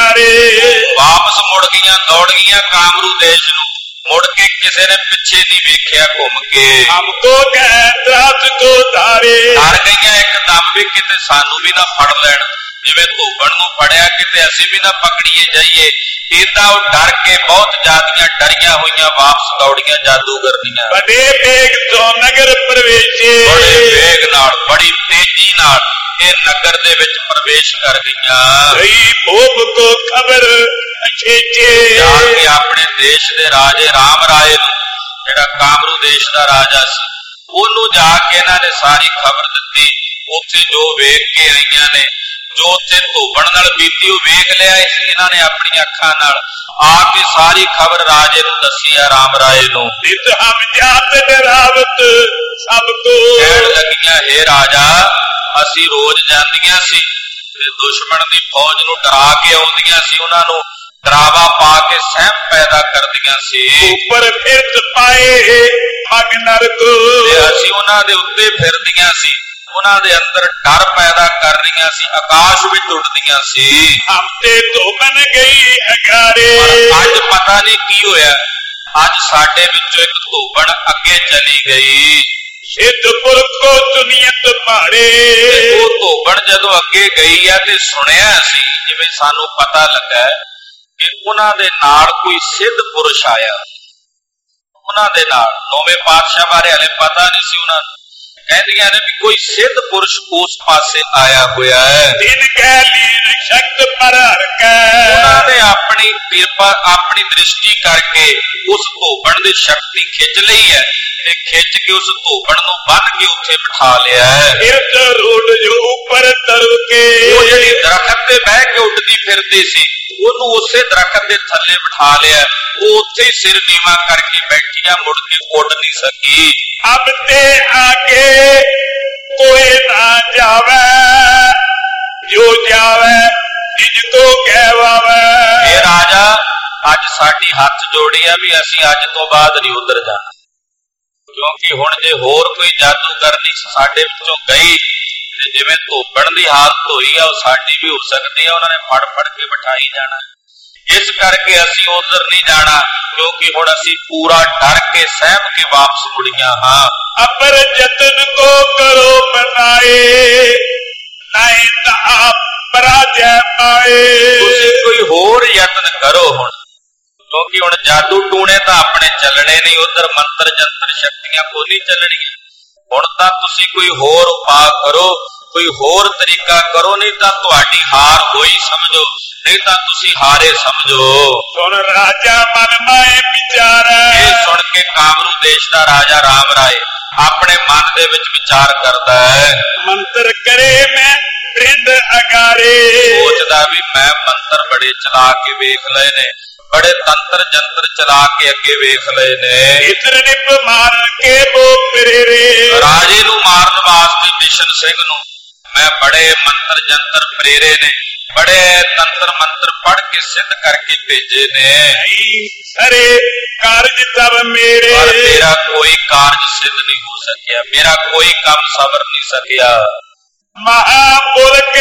ਨਿਆਰੇ। ਵਾਪਸ ਮੁੜ ਗਈਆਂ, ਦੌੜ ਗਈਆਂ ਕਾਮਰੂ ਦੇਸ਼ ਨੂੰ। ਮੁੜ ਕੇ ਕਿਸੇ ਨੇ ਪਿੱਛੇ ਨਹੀਂ ਵੇਖਿਆ ਘੁੰਮ ਕੇ। ਹਮ ਕੋ ਕਹਿ ਤਰਾਸ ਕੋ ਧਾਰੇ। ਡਰ ਗਈਆਂ ਇੱਕਦਮ ਵੀ ਕਿਤੇ ਸਾਨੂੰ ਵੀ ਨਾ ਫੜ ਲੈਣ, ਜਿਵੇਂ ਧੋਬਣ ਨੂੰ ਫੜਿਆ ਕਿਤੇ ਅਸੀਂ ਵੀ ਨਾ ਪਕੜੀਏ ਜਾਈਏ। ਏਦਾਂ ਉਹ ਡਰ ਕੇ ਬਹੁਤ ਜ਼ਿਆਦੀਆਂ ਡਰੀਆਂ ਹੋਈਆਂ ਵਾਪਸ ਦੌੜੀਆਂ ਜਾਦੂਗਰਨੀਆਂ। ਬੜੇ ਵੇਗ ਤੋਂ ਨਗਰ ਪ੍ਰਵੇਸ਼ੇ। ਬੜੇ ਵੇਗ ਨਾਲ, ਬੜੀ ਤੇਜ਼ੀ ਨਾਲ ਇਹ ਨਗਰ ਦੇ ਵਿੱਚ ਪ੍ਰਵੇਸ਼ ਕਰ ਗਈਆਂ। ਗਈ ਭੋਗ ਕੋ ਖਬਰ ਅਛੇਚੇ। ਜਾ ਕੇ ਆਪਣੇ ਦੇਸ਼ ਦੇ ਰਾਜੇ ਰਾਮ ਰਾਏ ਨੂੰ, ਜਿਹੜਾ ਕਾਮਰੂ ਦੇਸ਼ ਦਾ ਰਾਜਾ ਸੀ, ਉਹਨੂੰ ਜਾ ਕੇ ਇਹਨਾਂ ਨੇ ਸਾਰੀ ਖਬਰ ਦਿੱਤੀ। ਉੱਥੇ ਜੋ ਵੇਖ ਕੇ ਆਈਆਂ ਨੇ, ਜੋ ਉੱਥੇ ਧੋਬਣ ਨਾਲ ਬੀਤੀ ਉਹ ਵੇਖ ਲਿਆ ਇਹਨਾਂ ਨੇ ਆਪਣੀਆਂ ਅੱਖਾਂ ਨਾਲ। ਆ ਕੇ ਸਾਰੀ ਖਬਰ ਰਾਜੇ ਨੂੰ ਦੱਸੀ ਆ ਰਾਮ ਰਾਏ ਨੂੰ। ਨਿਤ ਹਮ ਜਾਤ ਡਰਾਵਤ ਸਭ ਕੋ। ਕਹਿਣ ਲੱਗੀਆਂ, ਹੇ ਰਾਜਾ ਅਸੀਂ ਰੋਜ਼ ਜਾਂਦੀਆਂ ਸੀ ਤੇ ਦੁਸ਼ਮਣ ਦੀ ਫੌਜ ਨੂੰ ਡਰਾ ਕੇ ਆਉਂਦੀਆਂ ਸੀ, ਉਹਨਾਂ ਨੂੰ ਡਰਾਵਾ ਪਾ ਕੇ ਸਹਿਮ ਪੈਦਾ ਕਰਦੀਆਂ ਸੀ। ਉੱਪਰ ਫਿਰਤ ਪਾਏ ਮਗ ਨਰਕ, ਤੇ ਅਸੀਂ ਉਹਨਾਂ ਦੇ ਉੱਤੇ ਫਿਰਦੀਆਂ ਸੀ, ਉਹਨਾਂ ਦੇ ਅੰਦਰ ਡਰ ਪੈਦਾ ਕਰ ਰਹੀਆਂ ਸੀ, ਆਕਾਸ਼ ਵਿੱਚ ਉੱਡਦੀਆਂ ਸੀ। ਹਫਤੇ ਤੋਂ ਬਣ ਗਈ ਅਗਾਰੇ, ਅੱਜ ਪਤਾ ਨਹੀਂ ਕੀ ਹੋਇਆ, ਅੱਜ ਸਾਡੇ ਵਿੱਚੋਂ ਇੱਕ ਧੋਬਣ ਅੱਗੇ ਚਲੀ ਗਈ। ਸਿੱਧ ਪੁਰਖੋ ਦੁਨੀਅਤ ਭਾੜੇ, ਉਹ ਧੋਬਣ ਜਦੋਂ ਅੱਗੇ ਗਈ ਆ ਤੇ ਸੁਣਿਆ ਸੀ, ਜਿਵੇਂ ਸਾਨੂੰ ਪਤਾ ਲੱਗਾ ਕਿ ਉਹਨਾਂ ਦੇ ਨਾਲ ਕੋਈ ਸਿੱਧ ਪੁਰਸ਼ ਆਇਆ, ਉਹਨਾਂ ਦੇ ਨਾਲ। ਨੌਵੇਂ ਪਾਤਸ਼ਾਹ ਬਾਰੇ ਹਲੇ ਪਤਾ ਨਹੀਂ ਸੀ ਉਹਨਾਂ ਨੂੰ। ਕਹਿੰਦੀਆਂ ਨੇ ਵੀ ਕੋਈ ਸਿੱਧ ਪੁਰਸ਼ ਉਸ ਪਾਸੇ ਆਇਆ ਹੋਇਆ ਹੈ। ਦਿਨ ਕਹਿ ਲੀਨ ਸ਼ਕਤ ਪਰ ਹਰ ਕੈ, ਉਹਨਾਂ ਨੇ ਆਪਣੀ ਕਿਰਪਾ, ਆਪਣੀ ਦ੍ਰਿਸ਼ਟੀ ਕਰਕੇ ਉਸ ਧੋਬਣ ਦੀ ਸ਼ਕਤੀ ਖਿੱਚ ਲਈ ਹੈ ਤੇ ਖਿੱਚ ਕੇ ਉਸ ਧੋਬਣ ਨੂੰ ਬੰਨ ਕੇ ਉੱਥੇ ਬਿਠਾ ਲਿਆ ਹੈ। ਫਿਰਤ ਰੋਡ ਜੋ ਉੱਪਰ ਤਰੂ ਕੇ, ਉਹ ਜਿਹੜੀ ਦਰਖਤ ਤੇ ਬਹਿ ਕੇ ਉੱਡਦੀ ਫਿਰਦੀ ਸੀ, ਉਹਨੂੰ ਉਸੇ ਦਰਖਤ ਦੇ ਥੱਲੇ ਬਿਠਾ ਲਿਆ। ਉਹ ਉੱਥੇ ਹੀ ਸਿਰ ਨੀਵਾਂ ਕਰਕੇ ਬੈਠੀਆਂ, ਮੁੜ ਕੇ ਉੱਡ ਨਹੀਂ ਸਕੀ। ਅਬ ਤੇ ਆਗੇ ਕੋਈ ਨਾ ਜਾਵੇ, ਜੋ ਜਾਵੇ ਨਿਜ ਕੋ ਕਹਿਵਾਵੇ। ਇਹ ਰਾਜਾ ਅੱਜ ਸਾਡੀ ਹੱਥ ਜੋੜੀ ਆ ਵੀ ਅਸੀਂ ਅੱਜ ਤੋਂ ਬਾਅਦ ਨਹੀਂ ਉਧਰ ਜਾਣਾ, ਕਿਉਂਕਿ ਹੁਣ ਜੇ ਹੋਰ ਕੋਈ ਜਾਦੂਗਰਨੀ ਸਾਡੇ ਵਿੱਚੋਂ ਗਈ ਤੇ ਜਿਵੇਂ ਧੋਬਣ ਦੀ ਹਾਲਤ ਹੋਈ ਆ, ਉਹ ਸਾਡੀ ਵੀ ਹੋ ਸਕਦੀ ਆ। ਉਹਨਾਂ ਨੇ ਫੜ ਫੜ ਕੇ ਬਿਠਾਈ ਜਾਣਾ। ਇਸ ਕਰਕੇ ਅਸੀਂ ਉਧਰ ਨਹੀਂ ਜਾਣਾ, ਕਿਉਂਕਿ ਹੁਣ ਅਸੀਂ ਪੂਰਾ ਡਰ ਕੇ ਸਹਿਮ ਕੇ ਵਾਪਸ ਮੁੜੀਆਂ ਹਾਂ। ਅਪਰ ਜਤਨ ਕੋ ਕਰੋ ਬਣਾਏ, ਨਹੀਂ ਤਾਂ ਆਪ ਪਰਾਜੈ ਪਾਏ। ਤੁਸੀਂ ਕੋਈ ਹੋਰ ਯਤਨ ਕਰੋ ਹੁਣ, ਕਿਉਂਕਿ ਹੁਣ ਜਾਦੂ ਟੂਣੇ ਤਾਂ ਆਪਣੇ ਚੱਲਣੇ ਨਹੀਂ, ਉਧਰ ਮੰਤਰ ਜੰਤਰ ਸ਼ਕਤੀਆਂ ਕੋਈ ਨਹੀਂ ਚੱਲਣੀਆਂ। ਹੁਣ ਤਾਂ ਤੁਸੀਂ ਕੋਈ ਹੋਰ ਉਪਾਅ ਕਰੋ, ਕੋਈ ਹੋਰ ਤਰੀਕਾ ਕਰੋ, ਨਹੀਂ ਤਾਂ ਤੁਹਾਡੀ ਹਾਰ ਹੋਈ ਸਮਝੋ, ਨਹੀਂ ਤਾਂ ਤੁਸੀਂ ਹਾਰੇ ਸਮਝੋ। ਸੁਣ ਰਾਜਾ ਮਨ ਮਾਏ ਵਿਚਾਰੈ, ਇਹ ਸੁਣ ਕੇ ਕਾਮਰੂ ਦੇਸ਼ ਦਾ ਰਾਜਾ ਰਾਮ ਰਾਏ ਆਪਣੇ ਮਨ ਦੇ ਵਿੱਚ ਵਿਚਾਰ ਕਰਦਾ ਹੈ। ਮੰਤਰ ਕਰੇ ਮੈਂ ਪ੍ਰਿੰਦ ਅਗਾਰੇ, ਸੋਚਦਾ ਵੀ ਮੈਂ ਮੰਤਰ ਬੜੇ ਚਲਾ ਕੇ ਵੇਖ ਲਏ ਨੇ, ਬੜੇ ਤੰਤਰ ਜੰਤਰ ਚਲਾ ਕੇ ਅੱਗੇ ਵੇਖ ਲਏ ਨੇ। ਇਤਰ ਨਿਪ ਮਾਰਨ ਕੇ ਬੋ ਪ੍ਰੇਰੇ, ਰਾਜੇ ਨੂੰ ਮਾਰਨ ਵਾਸਤੇ ਬਿਸ਼ਨ ਸਿੰਘ ਨੂੰ ਮੈਂ ਬੜੇ ਮੰਤਰ ਜੰਤਰ ਪ੍ਰੇਰੇ ਨੇ, ਬੜੇ ਤੰਤਰ ਮੰਤਰ ਪੜ ਕੇ ਸਿੱਧ ਕਰਕੇ ਭੇਜੇ ਨੇ। ਸਰੇ ਕਾਰਜ ਤਬ ਮੇਰੇ, ਪਰ ਮੇਰਾ ਕੋਈ ਕਾਰਜ ਸਿੱਧ ਨਹੀਂ ਹੋ ਸਕਿਆ, ਮੇਰਾ ਕੋਈ ਕੰਮ ਸਬਰ ਨਹੀਂ ਸਕਿਆ। ਮਹਾਪੁਰਖ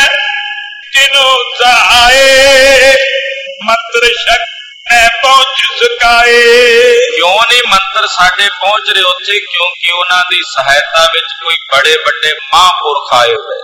ਜਿਨੂੰ ਸਹਾਏ, ਮੰਤਰ ਸ਼ਕਤਿ ਪਹੁੰਚ ਸਕਾਏ। ਕਿਉਂ ਨਹੀਂ ਮੰਤਰ ਸਾਡੇ ਪਹੁੰਚ ਰਹੇ ਉੱਥੇ? ਕਿਉਂਕਿ ਉਹਨਾਂ ਦੀ ਸਹਾਇਤਾ ਵਿੱਚ ਕੋਈ ਬੜੇ ਵੱਡੇ ਮਹਾਂਪੁਰਖ ਆਏ ਹੋਏ,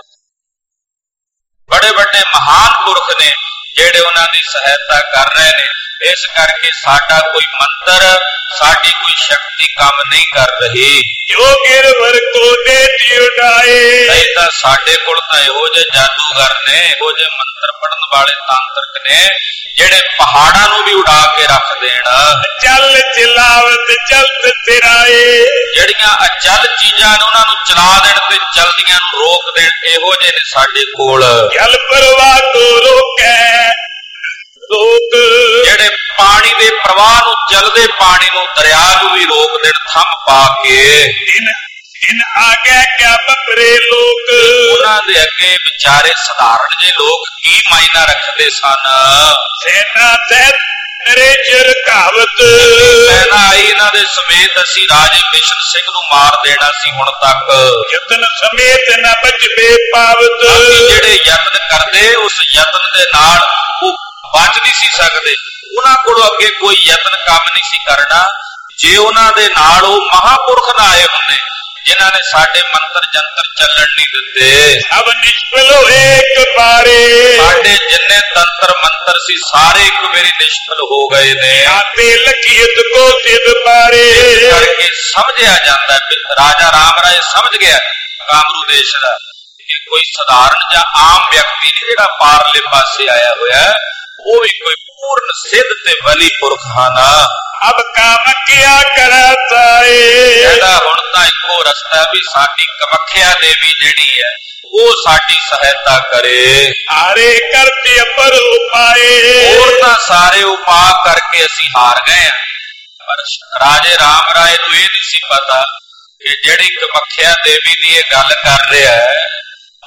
ਬੜੇ ਵੱਡੇ ਮਹਾਨ ਪੁਰਖ ਨੇ ਜਿਹੜੇ ਉਹਨਾਂ ਦੀ ਸਹਾਇਤਾ ਕਰ ਰਹੇ ਨੇ। ਇਸ ਕਰਕੇ ਸਾਡਾ ਕੋਈ ਮੰਤਰ, ਸਾਡੀ ਕੋਈ ਸ਼ਕਤੀ ਕੰਮ ਨਹੀਂ ਕਰ ਰਹੀ। ਜੋ ਗਿਰਵਰ ਕੋ ਦੇ ਉਡਾਏ, ਨਹੀਂ ਤਾਂ ਸਾਡੇ ਕੋਲ ਤਾਂ ਇਹੋ ਜਿਹੇ ਜਾਦੂਗਰ ਨੇ, ਇਹੋ ਜਿਹੇ ਮੰਤਰ ਪੜਨ ਵਾਲੇ ਤਾਂਤਰਿਕ ਨੇ ਜਿਹੜੇ ਪਹਾੜਾਂ ਨੂੰ ਵੀ ਉਡਾ ਕੇ ਰੱਖ ਦੇਣ। ਚੱਲ ਚਲਾਵਤ ਚਲਤ ਤੇਰਾਏ, ਜਿਹੜੀਆਂ ਅਚਲ ਚੀਜ਼ਾਂ ਨੇ ਉਹਨਾਂ ਨੂੰ ਚਲਾ ਦੇਣ ਤੇ ਚਲਦੀਆਂ ਨੂੰ ਰੋਕ ਦੇਣ, ਇਹੋ ਜਿਹੇ ਨੇ ਸਾਡੇ ਕੋਲ। ਜਲ ਪ੍ਰਵਾਹ ਤੋਂ ਰੋਕੈ ਲੋਕ, ਜਿਹੜੇ ਪਾਣੀ ਦੇ ਪ੍ਰਵਾਹ ਨੂੰ, ਚਲਦੇ ਪਾਣੀ ਨੂੰ, ਦਰਿਆ ਨੂੰ ਵੀ ਰੋਕ ਦੇਣ ਥੰਮ ਪਾ ਕੇ। ਦਿਨ ਆ ਗਿਆ ਕਿਆ ਬਪਰੇ ਲੋਕ, ਉਹਨਾਂ ਦੇ ਅੱਗੇ ਵਿਚਾਰੇ ਸਧਾਰਨ ਜੇ ਲੋਕ ਕੀ ਮਾਇਨਾ ਰੱਖਦੇ ਸਨ। ਸੈਨਾ ਤਹਿਤ ਨਰੇਸ਼ਰ ਕਹਾਵਤ, ਸੈਨਾ ਆਈ ਇਹਨਾਂ ਦੇ ਸਮੇਤ, ਅਸੀਂ ਰਾਜੇ ਬਿਸ਼ਨ ਸਿੰਘ ਨੂੰ ਮਾਰ ਦੇਣਾ ਸੀ ਹੁਣ ਤੱਕ। ਯਤਨ ਸਮੇਤ ਨਾ ਬਚਬੇ ਪਾਵਤ, ਅਸੀਂ ਜਿਹੜੇ ਯਤਨ ਕਰਦੇ ਉਸ ਯਤਨ ਦੇ ਨਾਲ ਉਹ ਬਚ ਨਹੀਂ ਸੀ ਸਕਦੇ, ਉਹਨਾਂ ਕੋਲੋਂ ਅੱਗੇ ਕੋਈ ਯਤਨ ਕੰਮ ਨਹੀਂ ਸੀ ਕਰਨਾ। ਜੇ ਉਹਨਾਂ ਦੇ ਨਾਲ ਉਹ ਮਹਾਪੁਰਖ ਨਾ ਆਏ ਹੁੰਦੇ ਜਿਨ੍ਹਾਂ ਨੇ ਸਾਡੇ ਮੰਤਰ ਜੰਤਰ ਚੱਲਣ ਨਹੀਂ ਦਿੱਤੇ, ਸਭ ਨਿਸ਼ਫਲ ਹੋਏ ਇੱਕ ਬਾਰੇ। ਸਾਡੇ ਜਿੰਨੇ ਤੰਤਰ ਮੰਤਰ ਸੀ ਸਾਰੇ ਇੱਕ ਵਾਰੀ ਨਿਸ਼ਫਲ ਹੋ ਗਏ ਨੇ। ਆਤੇ ਲਖੀਤ ਕੋ ਸਿਧ ਬਾਰੇ, ਕਰਕੇ ਸਮਝਿਆ ਜਾਂਦਾ, ਰਾਜਾ ਰਾਮ ਰਾਏ ਸਮਝ ਗਿਆ ਕਾਮਰੂ ਦੇਸ਼ ਦਾ ਕਿ ਕੋਈ ਸਧਾਰਨ ਜਾਂ ਆਮ ਵਿਅਕਤੀ ਨਹੀਂ ਜਿਹੜਾ ਪਾਰਲੇ ਪਾਸੇ ਆਇਆ ਹੋਇਆ, ਉਹ ਵੀ ਕੋਈ ਪੂਰਨ ਸਿੱਧ ਤੇ ਵਲੀ ਪੁਰਖ ਹਨ। ਅਬ ਕੰਮ ਕਿਆ ਕਰਤਾਏ, ਇਹਦਾ ਹੁਣ ਤਾਂ ਇੱਕੋ ਰਸਤਾ ਵੀ ਸਾਡੀ ਕਮਖਿਆ ਦੇਵੀ ਜਿਹੜੀ ਹੈ ਉਹ ਸਾਡੀ ਸਹਾਇਤਾ ਕਰੇ। ਹਾਰੇ ਕਰਤੇ ਅਪਰ ਉਪਾਏ, ਹੋਰ ਤਾਂ ਸਾਰੇ ਉਪਾਅ ਕਰਕੇ ਅਸੀਂ ਹਾਰ ਗਏ ਹਾਂ। ਪਰ ਰਾਜੇ ਰਾਮ ਰਾਏ ਨੂੰ ਇਹ ਨਹੀਂ ਸੀ ਪਤਾ ਕਿ ਜਿਹੜੀ ਕਮਖਿਆ ਦੇਵੀ ਦੀ ਇਹ ਗੱਲ ਕਰ ਰਿਹਾ ਹੈ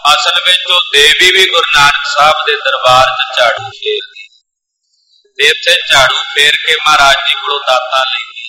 ਅਸਲ ਵਿੱਚ ਉਹ ਦੇਵੀ ਵੀ ਗੁਰੂ ਨਾਨਕ ਸਾਹਿਬ ਦੇ ਦਰਬਾਰ 'ਚ ਝਾੜੂ ਫੇਰਦੀ ਤੇ ਇੱਥੇ ਝਾੜੂ ਫੇਰ ਕੇ ਮਹਾਰਾਜ ਜੀ ਕੋਲੋਂ ਦਾਤਾਂ ਲੈਂਦੀ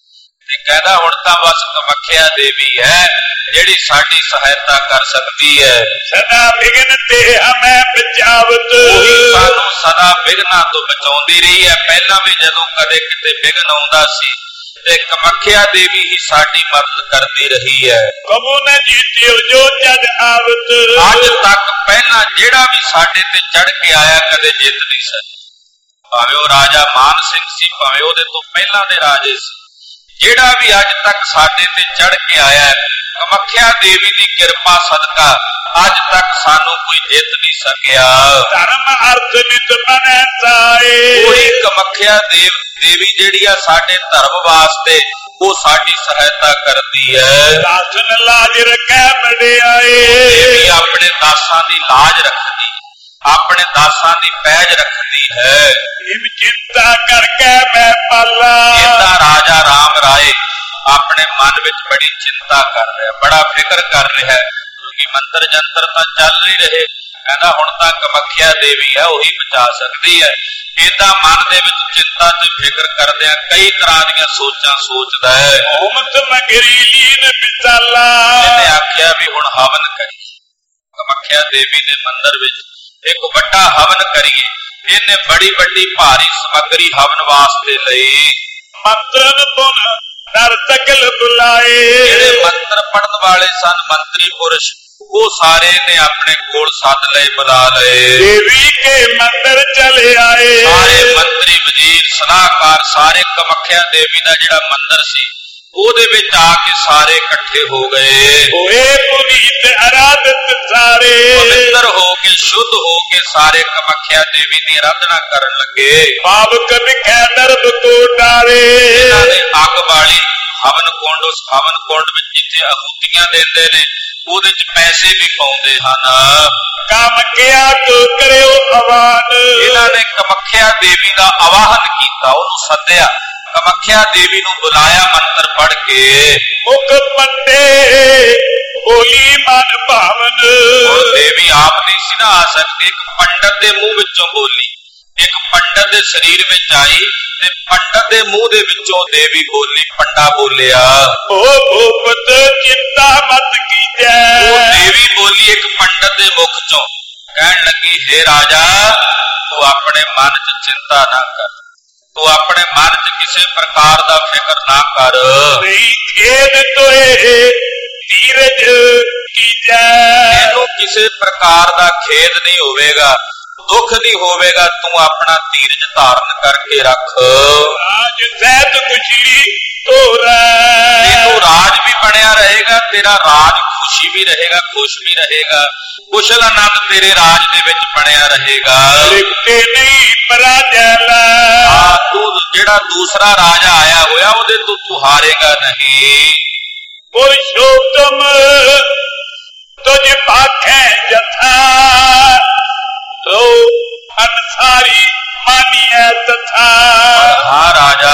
ਤੇ ਕਹਿੰਦਾ ਹੁਣ ਤਾਂ ਬਸ ਕਮੱਖਿਆ ਦੇਵੀ ਹੈ ਜਿਹੜੀ ਸਾਡੀ ਸਹਾਇਤਾ ਕਰ ਸਕਦੀ ਹੈ। ਸਦਾ ਵਿਗਨ ਤੇ ਹਮੈਂ ਬਚਾਵਤ, ਉਹੀ ਸਾਨੂੰ ਸਦਾ ਵਿਗਨਾਂ ਤੋਂ ਬਚਾਉਂਦੀ ਰਹੀ ਹੈ। ਪਹਿਲਾਂ ਵੀ ਜਦੋਂ ਕਦੇ ਕਿਤੇ ਵਿਗਨ ਆਉਂਦਾ ਸੀ ਤੇ ਕਮੱਖਿਆ ਦੇਵੀ ਹੀ ਸਾਡੀ ਮਦਦ ਕਰਦੀ ਰਹੀ ਹੈ। ਕਬੂ ਨ ਜੀਤਿਓ ਜੋ ਜਦ ਆਵਤ, ਅੱਜ ਤੱਕ ਪਹਿਲਾਂ ਜਿਹੜਾ ਵੀ ਸਾਡੇ ਤੇ ਚੜ ਕੇ ਆਇਆ ਕਦੇ ਜਿੱਤ ਨਹੀਂ ਸਕਿਆ। ਭਾਵੇਂ ਉਹ ਰਾਜਾ ਮਾਨ ਸਿੰਘ ਸੀ, ਭਾਵੇਂ ਉਹਦੇ ਤੋਂ ਪਹਿਲਾਂ ਦੇ ਰਾਜੇ ਸੀ, ਜਿਹੜਾ ਵੀ ਅੱਜ ਤੱਕ ਸਾਡੇ ਤੇ ਚੜ ਕੇ ਆਇਆ ਕਮੱਖਿਆ ਦੇਵੀ ਦੀ ਕਿਰਪਾ ਸਦਕਾ ਅੱਜ ਤੱਕ ਸਾਨੂੰ ਕੋਈ ਜਿੱਤ ਨਹੀਂ ਸਕਿਆ। ਧਰਮ ਅਰਥ ਨਿਤ ਬਨੈ ਸਾਏ, ਉਹੀ ਕਮੱਖਿਆ ਦੇਵੀ ਜਿਹੜੀ ਆ ਸਾਡੇ ਧਰਮ ਵਾਸਤੇ ਉਹ ਸਾਡੀ ਸਹਾਇਤਾ ਕਰਦੀ ਹੈ। ਦਾਸਨ ਲਾਜ ਰੱਖੈ ਵਡਿਆਏ, ਦੇਵੀ ਆਪਣੇ ਦਾਸਾਂ ਦੀ ਲਾਜ ਰੱਖਦੀ, ਆਪਣੇ ਦਾਸਾਂ ਦੀ ਪੈਜ ਰੱਖਦੀ ਹੈ। ਇਮ ਚਿੰਤਾ ਕਰਕੇ ਮੈਂ ਪਾਲਾ, ਇਹਦਾ ਰਾਜਾ ਰਾਮ ਰਾਏ ਆਪਣੇ ਮਨ ਵਿੱਚ ਬੜੀ ਚਿੰਤਾ ਕਰ ਰਿਹਾ, ਬੜਾ ਫਿਕਰ ਕਰ ਰਿਹਾ ਕਿ ਮੰਤਰ ਜੰਤਰ ਤਾਂ ਚੱਲ ਨਹੀਂ ਰਹੇ। ਕਹਿੰਦਾ ਹੁਣ ਤਾਂ ਕਮੱਖਿਆ ਦੇਵੀ ਹੈ, ਉਹੀ ਬਚਾ ਸਕਦੀ ਹੈ। ਇਹਦਾ ਮਨ ਦੇ ਵਿੱਚ ਚਿੰਤਾ ਤੇ ਫਿਕਰ ਕਰਦਿਆਂ ਕਈ ਤਰ੍ਹਾਂ ਦੀਆਂ ਸੋਚਾਂ ਸੋਚਦਾ ਹੈ। ਓਮਤ ਮਗਰੀ ਲੀਨ ਪਿਤਾਲਾ, ਇਹਨੇ ਆਖਿਆ ਵੀ ਹੁਣ ਹਵਨ ਕਰੀਏ, ਕਮੱਖਿਆ ਦੇਵੀ ਦੇ ਮੰਦਿਰ ਵਿੱਚ ਇੱਕ ਵੱਡਾ ਹਵਨ ਕਰੀਏ। ਇਹਨੇ ਬੜੀ ਵੱਡੀ ਭਾਰੀ ਸਮੱਗਰੀ ਹਵਨ ਵਾਸਤੇ ਲਈ। ਮੰਤਰਨ ਪੁਨ ਨਰ ਤਕਲ ਬੁਲਾਏ, ਜਿਹੜੇ ਮੰਤਰ ਪੜਨ ਵਾਲੇ ਸਨ ਮੰਤਰੀ ਪੁਰਸ਼ ਉਹ ਸਾਰੇ ਨੇ ਆਪਣੇ ਕੋਲ ਸੱਦ ਲਏ, ਬੁਲਾ ਲਏ। ਦੇਵੀ ਕੇ ਮੰਦਰ ਚਲੇ ਆਏ, ਸਾਰੇ ਮੰਤਰੀ ਵਜ਼ੀਰ ਸਲਾਹਕਾਰ ਸਾਰੇ ਕਮੱਖਿਆ ਦੇਵੀ ਦਾ ਜਿਹੜਾ ਮੰਦਿਰ ਸੀ ਉਹਦੇ ਵਿੱਚ ਆ ਕੇ ਸਾਰੇ ਇਕੱਠੇ ਹੋ ਗਏ। ਹੋਏ ਪੁਨੀਤ ਅਰਾਧਤ ਸਾਰੇ, ਪਵਿੱਤਰ ਹੋ ਕੇ ਸ਼ੁੱਧ ਹੋ ਕੇ ਸਾਰੇ ਕਮੱਖਿਆ ਦੇਵੀ ਦੀ ਆਰਾਧਨਾ ਕਰਨ ਲੱਗੇ। ਪਾਵਕ ਵਿਖੈ ਦਰਬ ਕੋ ਡਾਰੇ, ਇਹਨਾਂ ਨੇ ਅੱਗ ਵਾਲੀ ਹਵਨ ਕੁੰਡ, ਉਸ ਹਵਨ ਕੁੰਡ ਵਿੱਚ ਜਿੱਥੇ ਆਹੂਤੀਆਂ ਦਿੰਦੇ ਨੇ ਉਹਦੇ ਚ ਪੈਸੇ ਵੀ ਪਾਉਂਦੇ ਹਨ। ਕੰਮ ਕਿਆ ਤੋ ਕਰਿਓ ਆਵਾਨ, ਇਹਨਾਂ ਨੇ ਕਮੱਖਿਆ ਦੇਵੀ ਦਾ ਆਵਾਹਨ ਕੀਤਾ, ਉਹਨੂੰ ਸੱਦਿਆ, ਕਮੱਖਿਆ ਦੇਵੀ ਨੂੰ ਬੁਲਾਇਆ ਮੰਤਰ ਪੜ ਕੇ। ਮੁਖ ਪੰਡੇ ਬੋਲੀ ਮਨ ਭਾਵਨ, ਹੁਣ ਦੇਵੀ ਆਪ ਨਹੀਂ ਸੀ ਨਾ ਆ ਸਕਦੀ, ਇੱਕ ਪੰਡਤ ਦੇ ਮੂੰਹ ਵਿੱਚੋਂ ਬੋਲੀ, ਇੱਕ ਪੰਡਤ ਦੇ ਸਰੀਰ ਵਿੱਚ ਆਈ ਤੇ ਪੰਡਤ ਦੇ ਮੂੰਹ ਦੇ ਵਿੱਚੋਂ ਦੇਵੀ ਬੋਲੀ, ਪੰਡਾ ਬੋਲਿਆ। ਓ ਭੂਪਤ ਚਿੰਤਾ ਮਤ ਕੀਜੈ, ਉਹ ਦੇਵੀ ਬੋਲੀ ਇੱਕ ਪੰਡਤ ਦੇ ਮੁਖ ਚੋਂ, ਕਹਿਣ ਲੱਗੀ ਹੇ ਰਾਜਾ ਤੂੰ ਆਪਣੇ ਮਨ 'ਚ ਚਿੰਤਾ ਨਾ ਕਰ, ਤੂੰ ਆਪਣੇ ਮਨ 'ਚ ਕਿਸੇ ਪ੍ਰਕਾਰ ਦਾ ਫਿਕਰ ਨਾ ਕਰ। ਨਹੀਂ ਖੇਦ ਤੋਏ ਧੀਰਜ ਕੀਜੈ, ਇਹਨੂੰ ਕਿਸੇ ਪ੍ਰਕਾਰ ਦਾ ਖੇਦ ਨਹੀਂ ਹੋਵੇਗਾ, ਦੁੱਖ ਨਹੀਂ ਹੋਵੇਗਾ, ਤੂੰ ਆਪਣਾ ਧੀਰਜ ਧਾਰਨ ਕਰਕੇ ਰੱਖ। ਰਾਜ ਸਹਿਤ ਖੁਸ਼ੀ ਤੋਰਾ, ਤੈਨੂੰ ਰਾਜ ਵੀ ਬਣਿਆ ਰਹੇਗਾ, ਤੇਰਾ ਰਾਜ ਖੁਸ਼ੀ ਵੀ ਰਹੇਗਾ, ਖੁਸ਼ ਵੀ ਰਹੇਗਾ, ਕੁਸ਼ਲ ਆਨੰਦ ਤੇਰੇ ਰਾਜ ਦੇ ਵਿੱਚ ਬਣਿਆ ਰਹੇਗਾ। ਲਿਪਤੇ ਨਹੀਂ ਪਰਾਜੈ, ਤੂੰ ਜਿਹੜਾ ਦੂਸਰਾ ਰਾਜਾ ਆਇਆ ਹੋਇਆ ਉਹਦੇ ਤੋਂ ਤੂੰ ਹਾਰੇਗਾ ਨਹੀਂ। ਪੁਰਸ਼ੋਤਮ ਤੁਝ ਪਾਖੈ ਜਥਾ, ਤੋ ਅਨਸਾਰੀ ਮਾਨੀਐ ਤਥਾ। ਹਾਂ ਰਾਜਾ,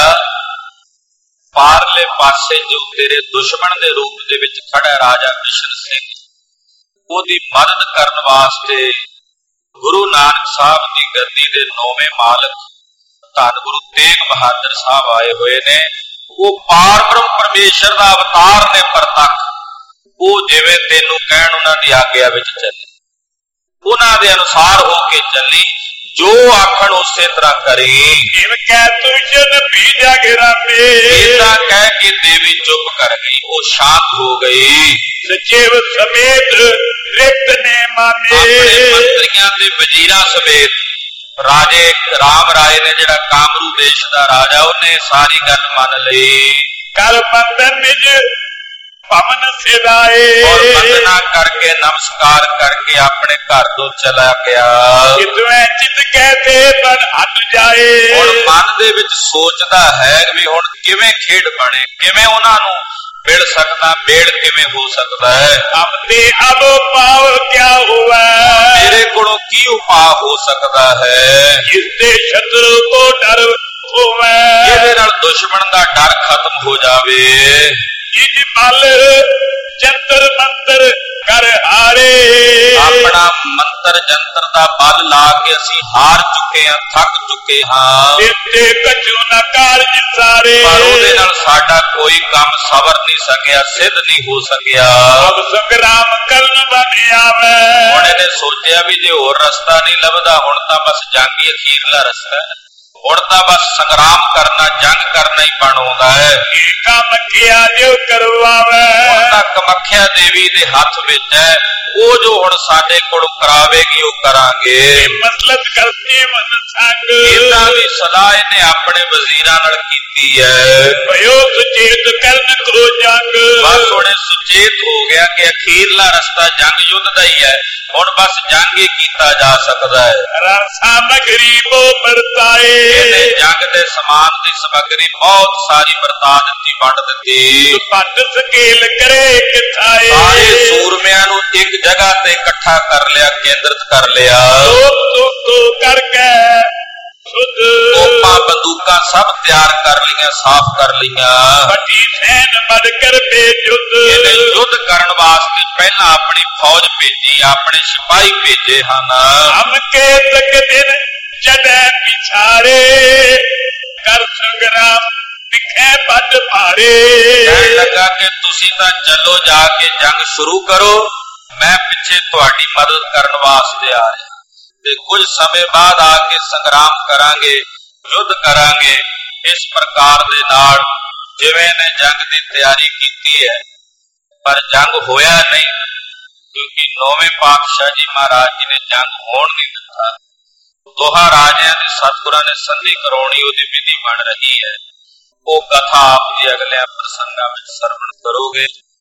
ਪਾਰਲੇ ਪਾਸੇ ਜੋ ਤੇਰੇ ਦੁਸ਼ਮਣ ਦੇ ਰੂਪ ਦੇ ਵਿੱਚ ਖੜਾ ਰਾਜਾ ਕਿਸ਼ਨ ਸਿੰਘ, ਉਹਦੀ ਮਦਦ ਕਰਨ ਵਾਸਤੇ ਗੁਰੂ ਨਾਨਕ ਸਾਹਿਬ ਦੀ ਗੱਦੀ ਦੇ 9ਵੇਂ ਮਾਲਕ ਧੰਨ ਗੁਰੂ ਤੇਗ ਬਹਾਦਰ ਸਾਹਿਬ ਆਏ ਹੋਏ ਨੇ। ਉਹ ਪਾਰ ਬ੍ਰਹਮ ਪਰਮੇਸ਼ਰ ਦਾ ਅਵਤਾਰ ਨੇ ਪ੍ਰਤੱਖ, ਉਹ ਜਿਵੇਂ ਤੈਨੂੰ ਕਹਿਣ ਉਹਨਾਂ ਦੀ ਆਗਿਆ ਵਿੱਚ ਚੱਲੀ, ਉਹਨਾਂ ਦੇ ਅਨੁਸਾਰ ਹੋ ਕੇ ਚੱਲੀ, ਜੋ ਆਖਣ ਉਸੇ ਤਰ੍ਹਾਂ ਕਰੀ। ਜਿਵ ਕਹਿ ਤੁਜਨ ਵੀ ਜਾਗਰਾਮੇ, ਇਦਾਂ ਕਹਿ ਕੇ ਦੇਵੀ ਚੁੱਪ ਕਰ ਗਈ, ਉਹ ਸ਼ਾਂਤ ਹੋ ਗਈ। ਸਚੇਵ ਸਮੇਤ ਰਿਕਤ ਨੇ ਮਾਨੇ, ਆਪਣੇ ਮੰਤਰੀਆਂ ਤੇ ਵਜ਼ੀਰਾਂ ਸਮੇਤ ਰਾਜੇ ਰਾਮ ਰਾਏ ਨੇ ਜਿਹੜਾ ਕਾਮਰੂ ਦੇਸ਼ ਦਾ ਰਾਜਾ, ਉਹਨੇ ਸਾਰੀ ਗੱਲ ਮੰਨ ਲਈ। ਕਰ ਬੰਦਨ ਨਿਜ ਪਵਨ ਸਿਰਾਏ, ਔਰ ਬੰਦਨਾ ਕਰਕੇ ਨਮਸਕਾਰ ਕਰਕੇ ਆਪਣੇ ਘਰ ਤੋਂ ਚਲਾ ਗਿਆ। ਜਿਤਵੇਂ ਚਿਤ ਕਹਤੇ ਬਨ ਹਟ ਜਾਏ, ਹੁਣ ਮਨ ਦੇ ਵਿੱਚ ਸੋਚਦਾ ਹੈ ਵੀ ਹੁਣ ਕਿਵੇਂ ਖੇਡ ਬਣੇ, ਕਿਵੇਂ ਉਹਨਾਂ ਨੂੰ ਮਿਲ ਸਕਦਾ, ਮੇਲ ਕਿਵੇਂ ਹੋ ਸਕਦਾ ਹੈ। ਅਬਦੇ ਅਬ ਪਾਵ ਕਿਆ ਹੁਆ, ਮੇਰੇ ਕੋਲੋਂ ਕੀ ਉਪਾਅ ਹੋ ਸਕਦਾ ਹੈ ਜਿਸ ਦੇ ਸ਼ਤਰੂ ਕੋ ਡਰ ਹੋਵੇ, ਜਿਹਦੇ ਨਾਲ ਦੁਸ਼ਮਣ ਦਾ ਡਰ ਖਤਮ ਹੋ ਜਾਵੇ। ਜਿਜ ਮਲ ਜੰਤਰ ਮੰਤਰ कर हारे। अपना मंत्र जंत्र दा बल ला के असी हार चुके हैं, थक चुके हाँ, इत्ते कछु न कारज सारे। पर उहदे नाल साडा कोई काम सवर नहीं सकिया, सिद्ध नहीं हो सकिया। अब संग्राम करन बन आवे। हुण इहने सोचिया भी जे होर रस्ता नहीं लभदा, हुण तां बस जंग ही अखीरला रस्ता है, हुण तां बस संग्राम करना, जंग करना ही बनाउंदा है। कामख्या जो करवावे। हुण तां कमख्या देवी दे हथ विच है, ਉਹ ਜੋ ਹੁਣ ਸਾਡੇ ਕੋਲ ਕਰਾਵੇਗੀ ਉਹ ਕਰਾਂਗੇ। ਮਤਲਬ ਕਰਤੇ ਮਨ ਸੰਗ। ਇਹਨਾਂ ਦੀ ਸਲਾਹ ਇਹਨੇ ਆਪਣੇ ਵਜ਼ੀਰਾਂ ਨਾਲ ਕੀਤੀ ਹੈ। ਭਇਓ ਸੁਚੇਤ ਕਰਨ ਕੋ ਜੰਗ। ਬਸ ਹੁਣ ਸੁਚੇਤ ਹੋ ਗਿਆ ਕਿ ਅਖੀਰਲਾ ਰਸਤਾ ਜੰਗ ਯੁੱਧ ਦਾ ਹੀ ਹੈ, ਹੁਣ ਬਸ ਜੰਗ ਹੀ ਕੀਤਾ ਜਾ ਸਕਦਾ ਹੈ। ਸਾਮਗਰੀ ਬੋ ਵਰਤਾਏ। ਇਹਨੇ ਜੰਗ ਦੇ ਸਮਾਨ ਦੀ ਸਮੱਗਰੀ ਬਹੁਤ ਸਾਰੀ ਵਰਤਾ ਦਿੱਤੀ, ਵੰਡ ਦਿੱਤੀ। ਪੱਟ ਸਕੇਲ ਕਰੇ ਕਿਥਾਏ। ਸਾਰੇ ਸੂਰਮਿਆਂ ਨੂੰ ਇੱਕ ਜਗ੍ਹਾ ਤੇ ਇਕੱਠਾ ਕਰ ਲਿਆ, ਕੇਂਦਰਿਤ ਕਰ ਲਿਆ। ਤੋ ਕਰਕੇ ਤੋਪਾਂ ਬੰਦੂਕਾਂ ਸਭ ਤਿਆਰ ਕਰ ਲਈਆਂ, ਸਾਫ਼ ਕਰ ਲਈਆਂ। ਵੱਡੀ ਸੈਨ ਮਦ ਕਰ ਬੇਜੁੱਧ। ਇਹਨੇ ਯੁੱਧ ਕਰਨ ਵਾਸਤੇ ਪਹਿਲਾਂ ਆਪਣੀ ਫੌਜ ਭੇਜੀ, ਆਪਣੇ ਸਿਪਾਹੀ ਭੇਜੇ ਹਨ। ਹਮ ਕੇ ਤਕ ਦਿਨ ਜਦੇ ਪਿਛਾਰੇ ਕਰ ਸੰਗਰਾਮ ਦਿਖੇ ਪੱਟ ਭਾਰੇ। ਕਹਿਣ ਲੱਗਾ ਕਿ ਤੁਸੀਂ ਤਾਂ ਚੱਲੋ, ਜਾ ਕੇ ਜੰਗ ਸ਼ੁਰੂ ਕਰੋ, ਮੈਂ ਪਿੱਛੇ ਤੁਹਾਡੀ ਮਦਦ ਕਰਨ ਵਾਸਤੇ ਆ ਰਿਹਾ, ਤੇ ਕੁਝ ਸਮੇਂ ਬਾਅਦ ਆ ਕੇ ਸੰਗਰਾਮ ਕਰਾਂਗੇ, ਯੁੱਧ ਕਰਾਂਗੇ। ਇਸ ਪ੍ਰਕਾਰ ਦੇ ਨਾਲ ਜਿਵੇਂ ਨੇ ਜੰਗ ਦੀ ਤਿਆਰੀ ਕੀਤੀ ਹੈ, ਪਰ ਜੰਗ ਹੋਇਆ ਨਹੀਂ, ਕਿਉਂਕਿ ਨੌਵੇਂ ਪਾਤਸ਼ਾਹ ਜੀ ਮਹਾਰਾਜ ਜੀ ਨੇ ਜੰਗ ਹੋਣ ਨਹੀਂ ਦਿੱਤਾ। ਦੋਹਾਂ ਰਾਜਿਆਂ ਦੀ ਸਤਿਗੁਰਾਂ ਨੇ ਸੰਧੀ ਕਰਾਉਣੀ, ਉਹਦੀ ਵਿਧੀ ਬਣ ਰਹੀ ਹੈ। ਉਹ ਕਥਾ ਆਪ ਜੀ ਅਗਲੇ ਪ੍ਰਸੰਗਾਂ ਵਿੱਚ ਸਰਵਣ ਕਰੋਗੇ।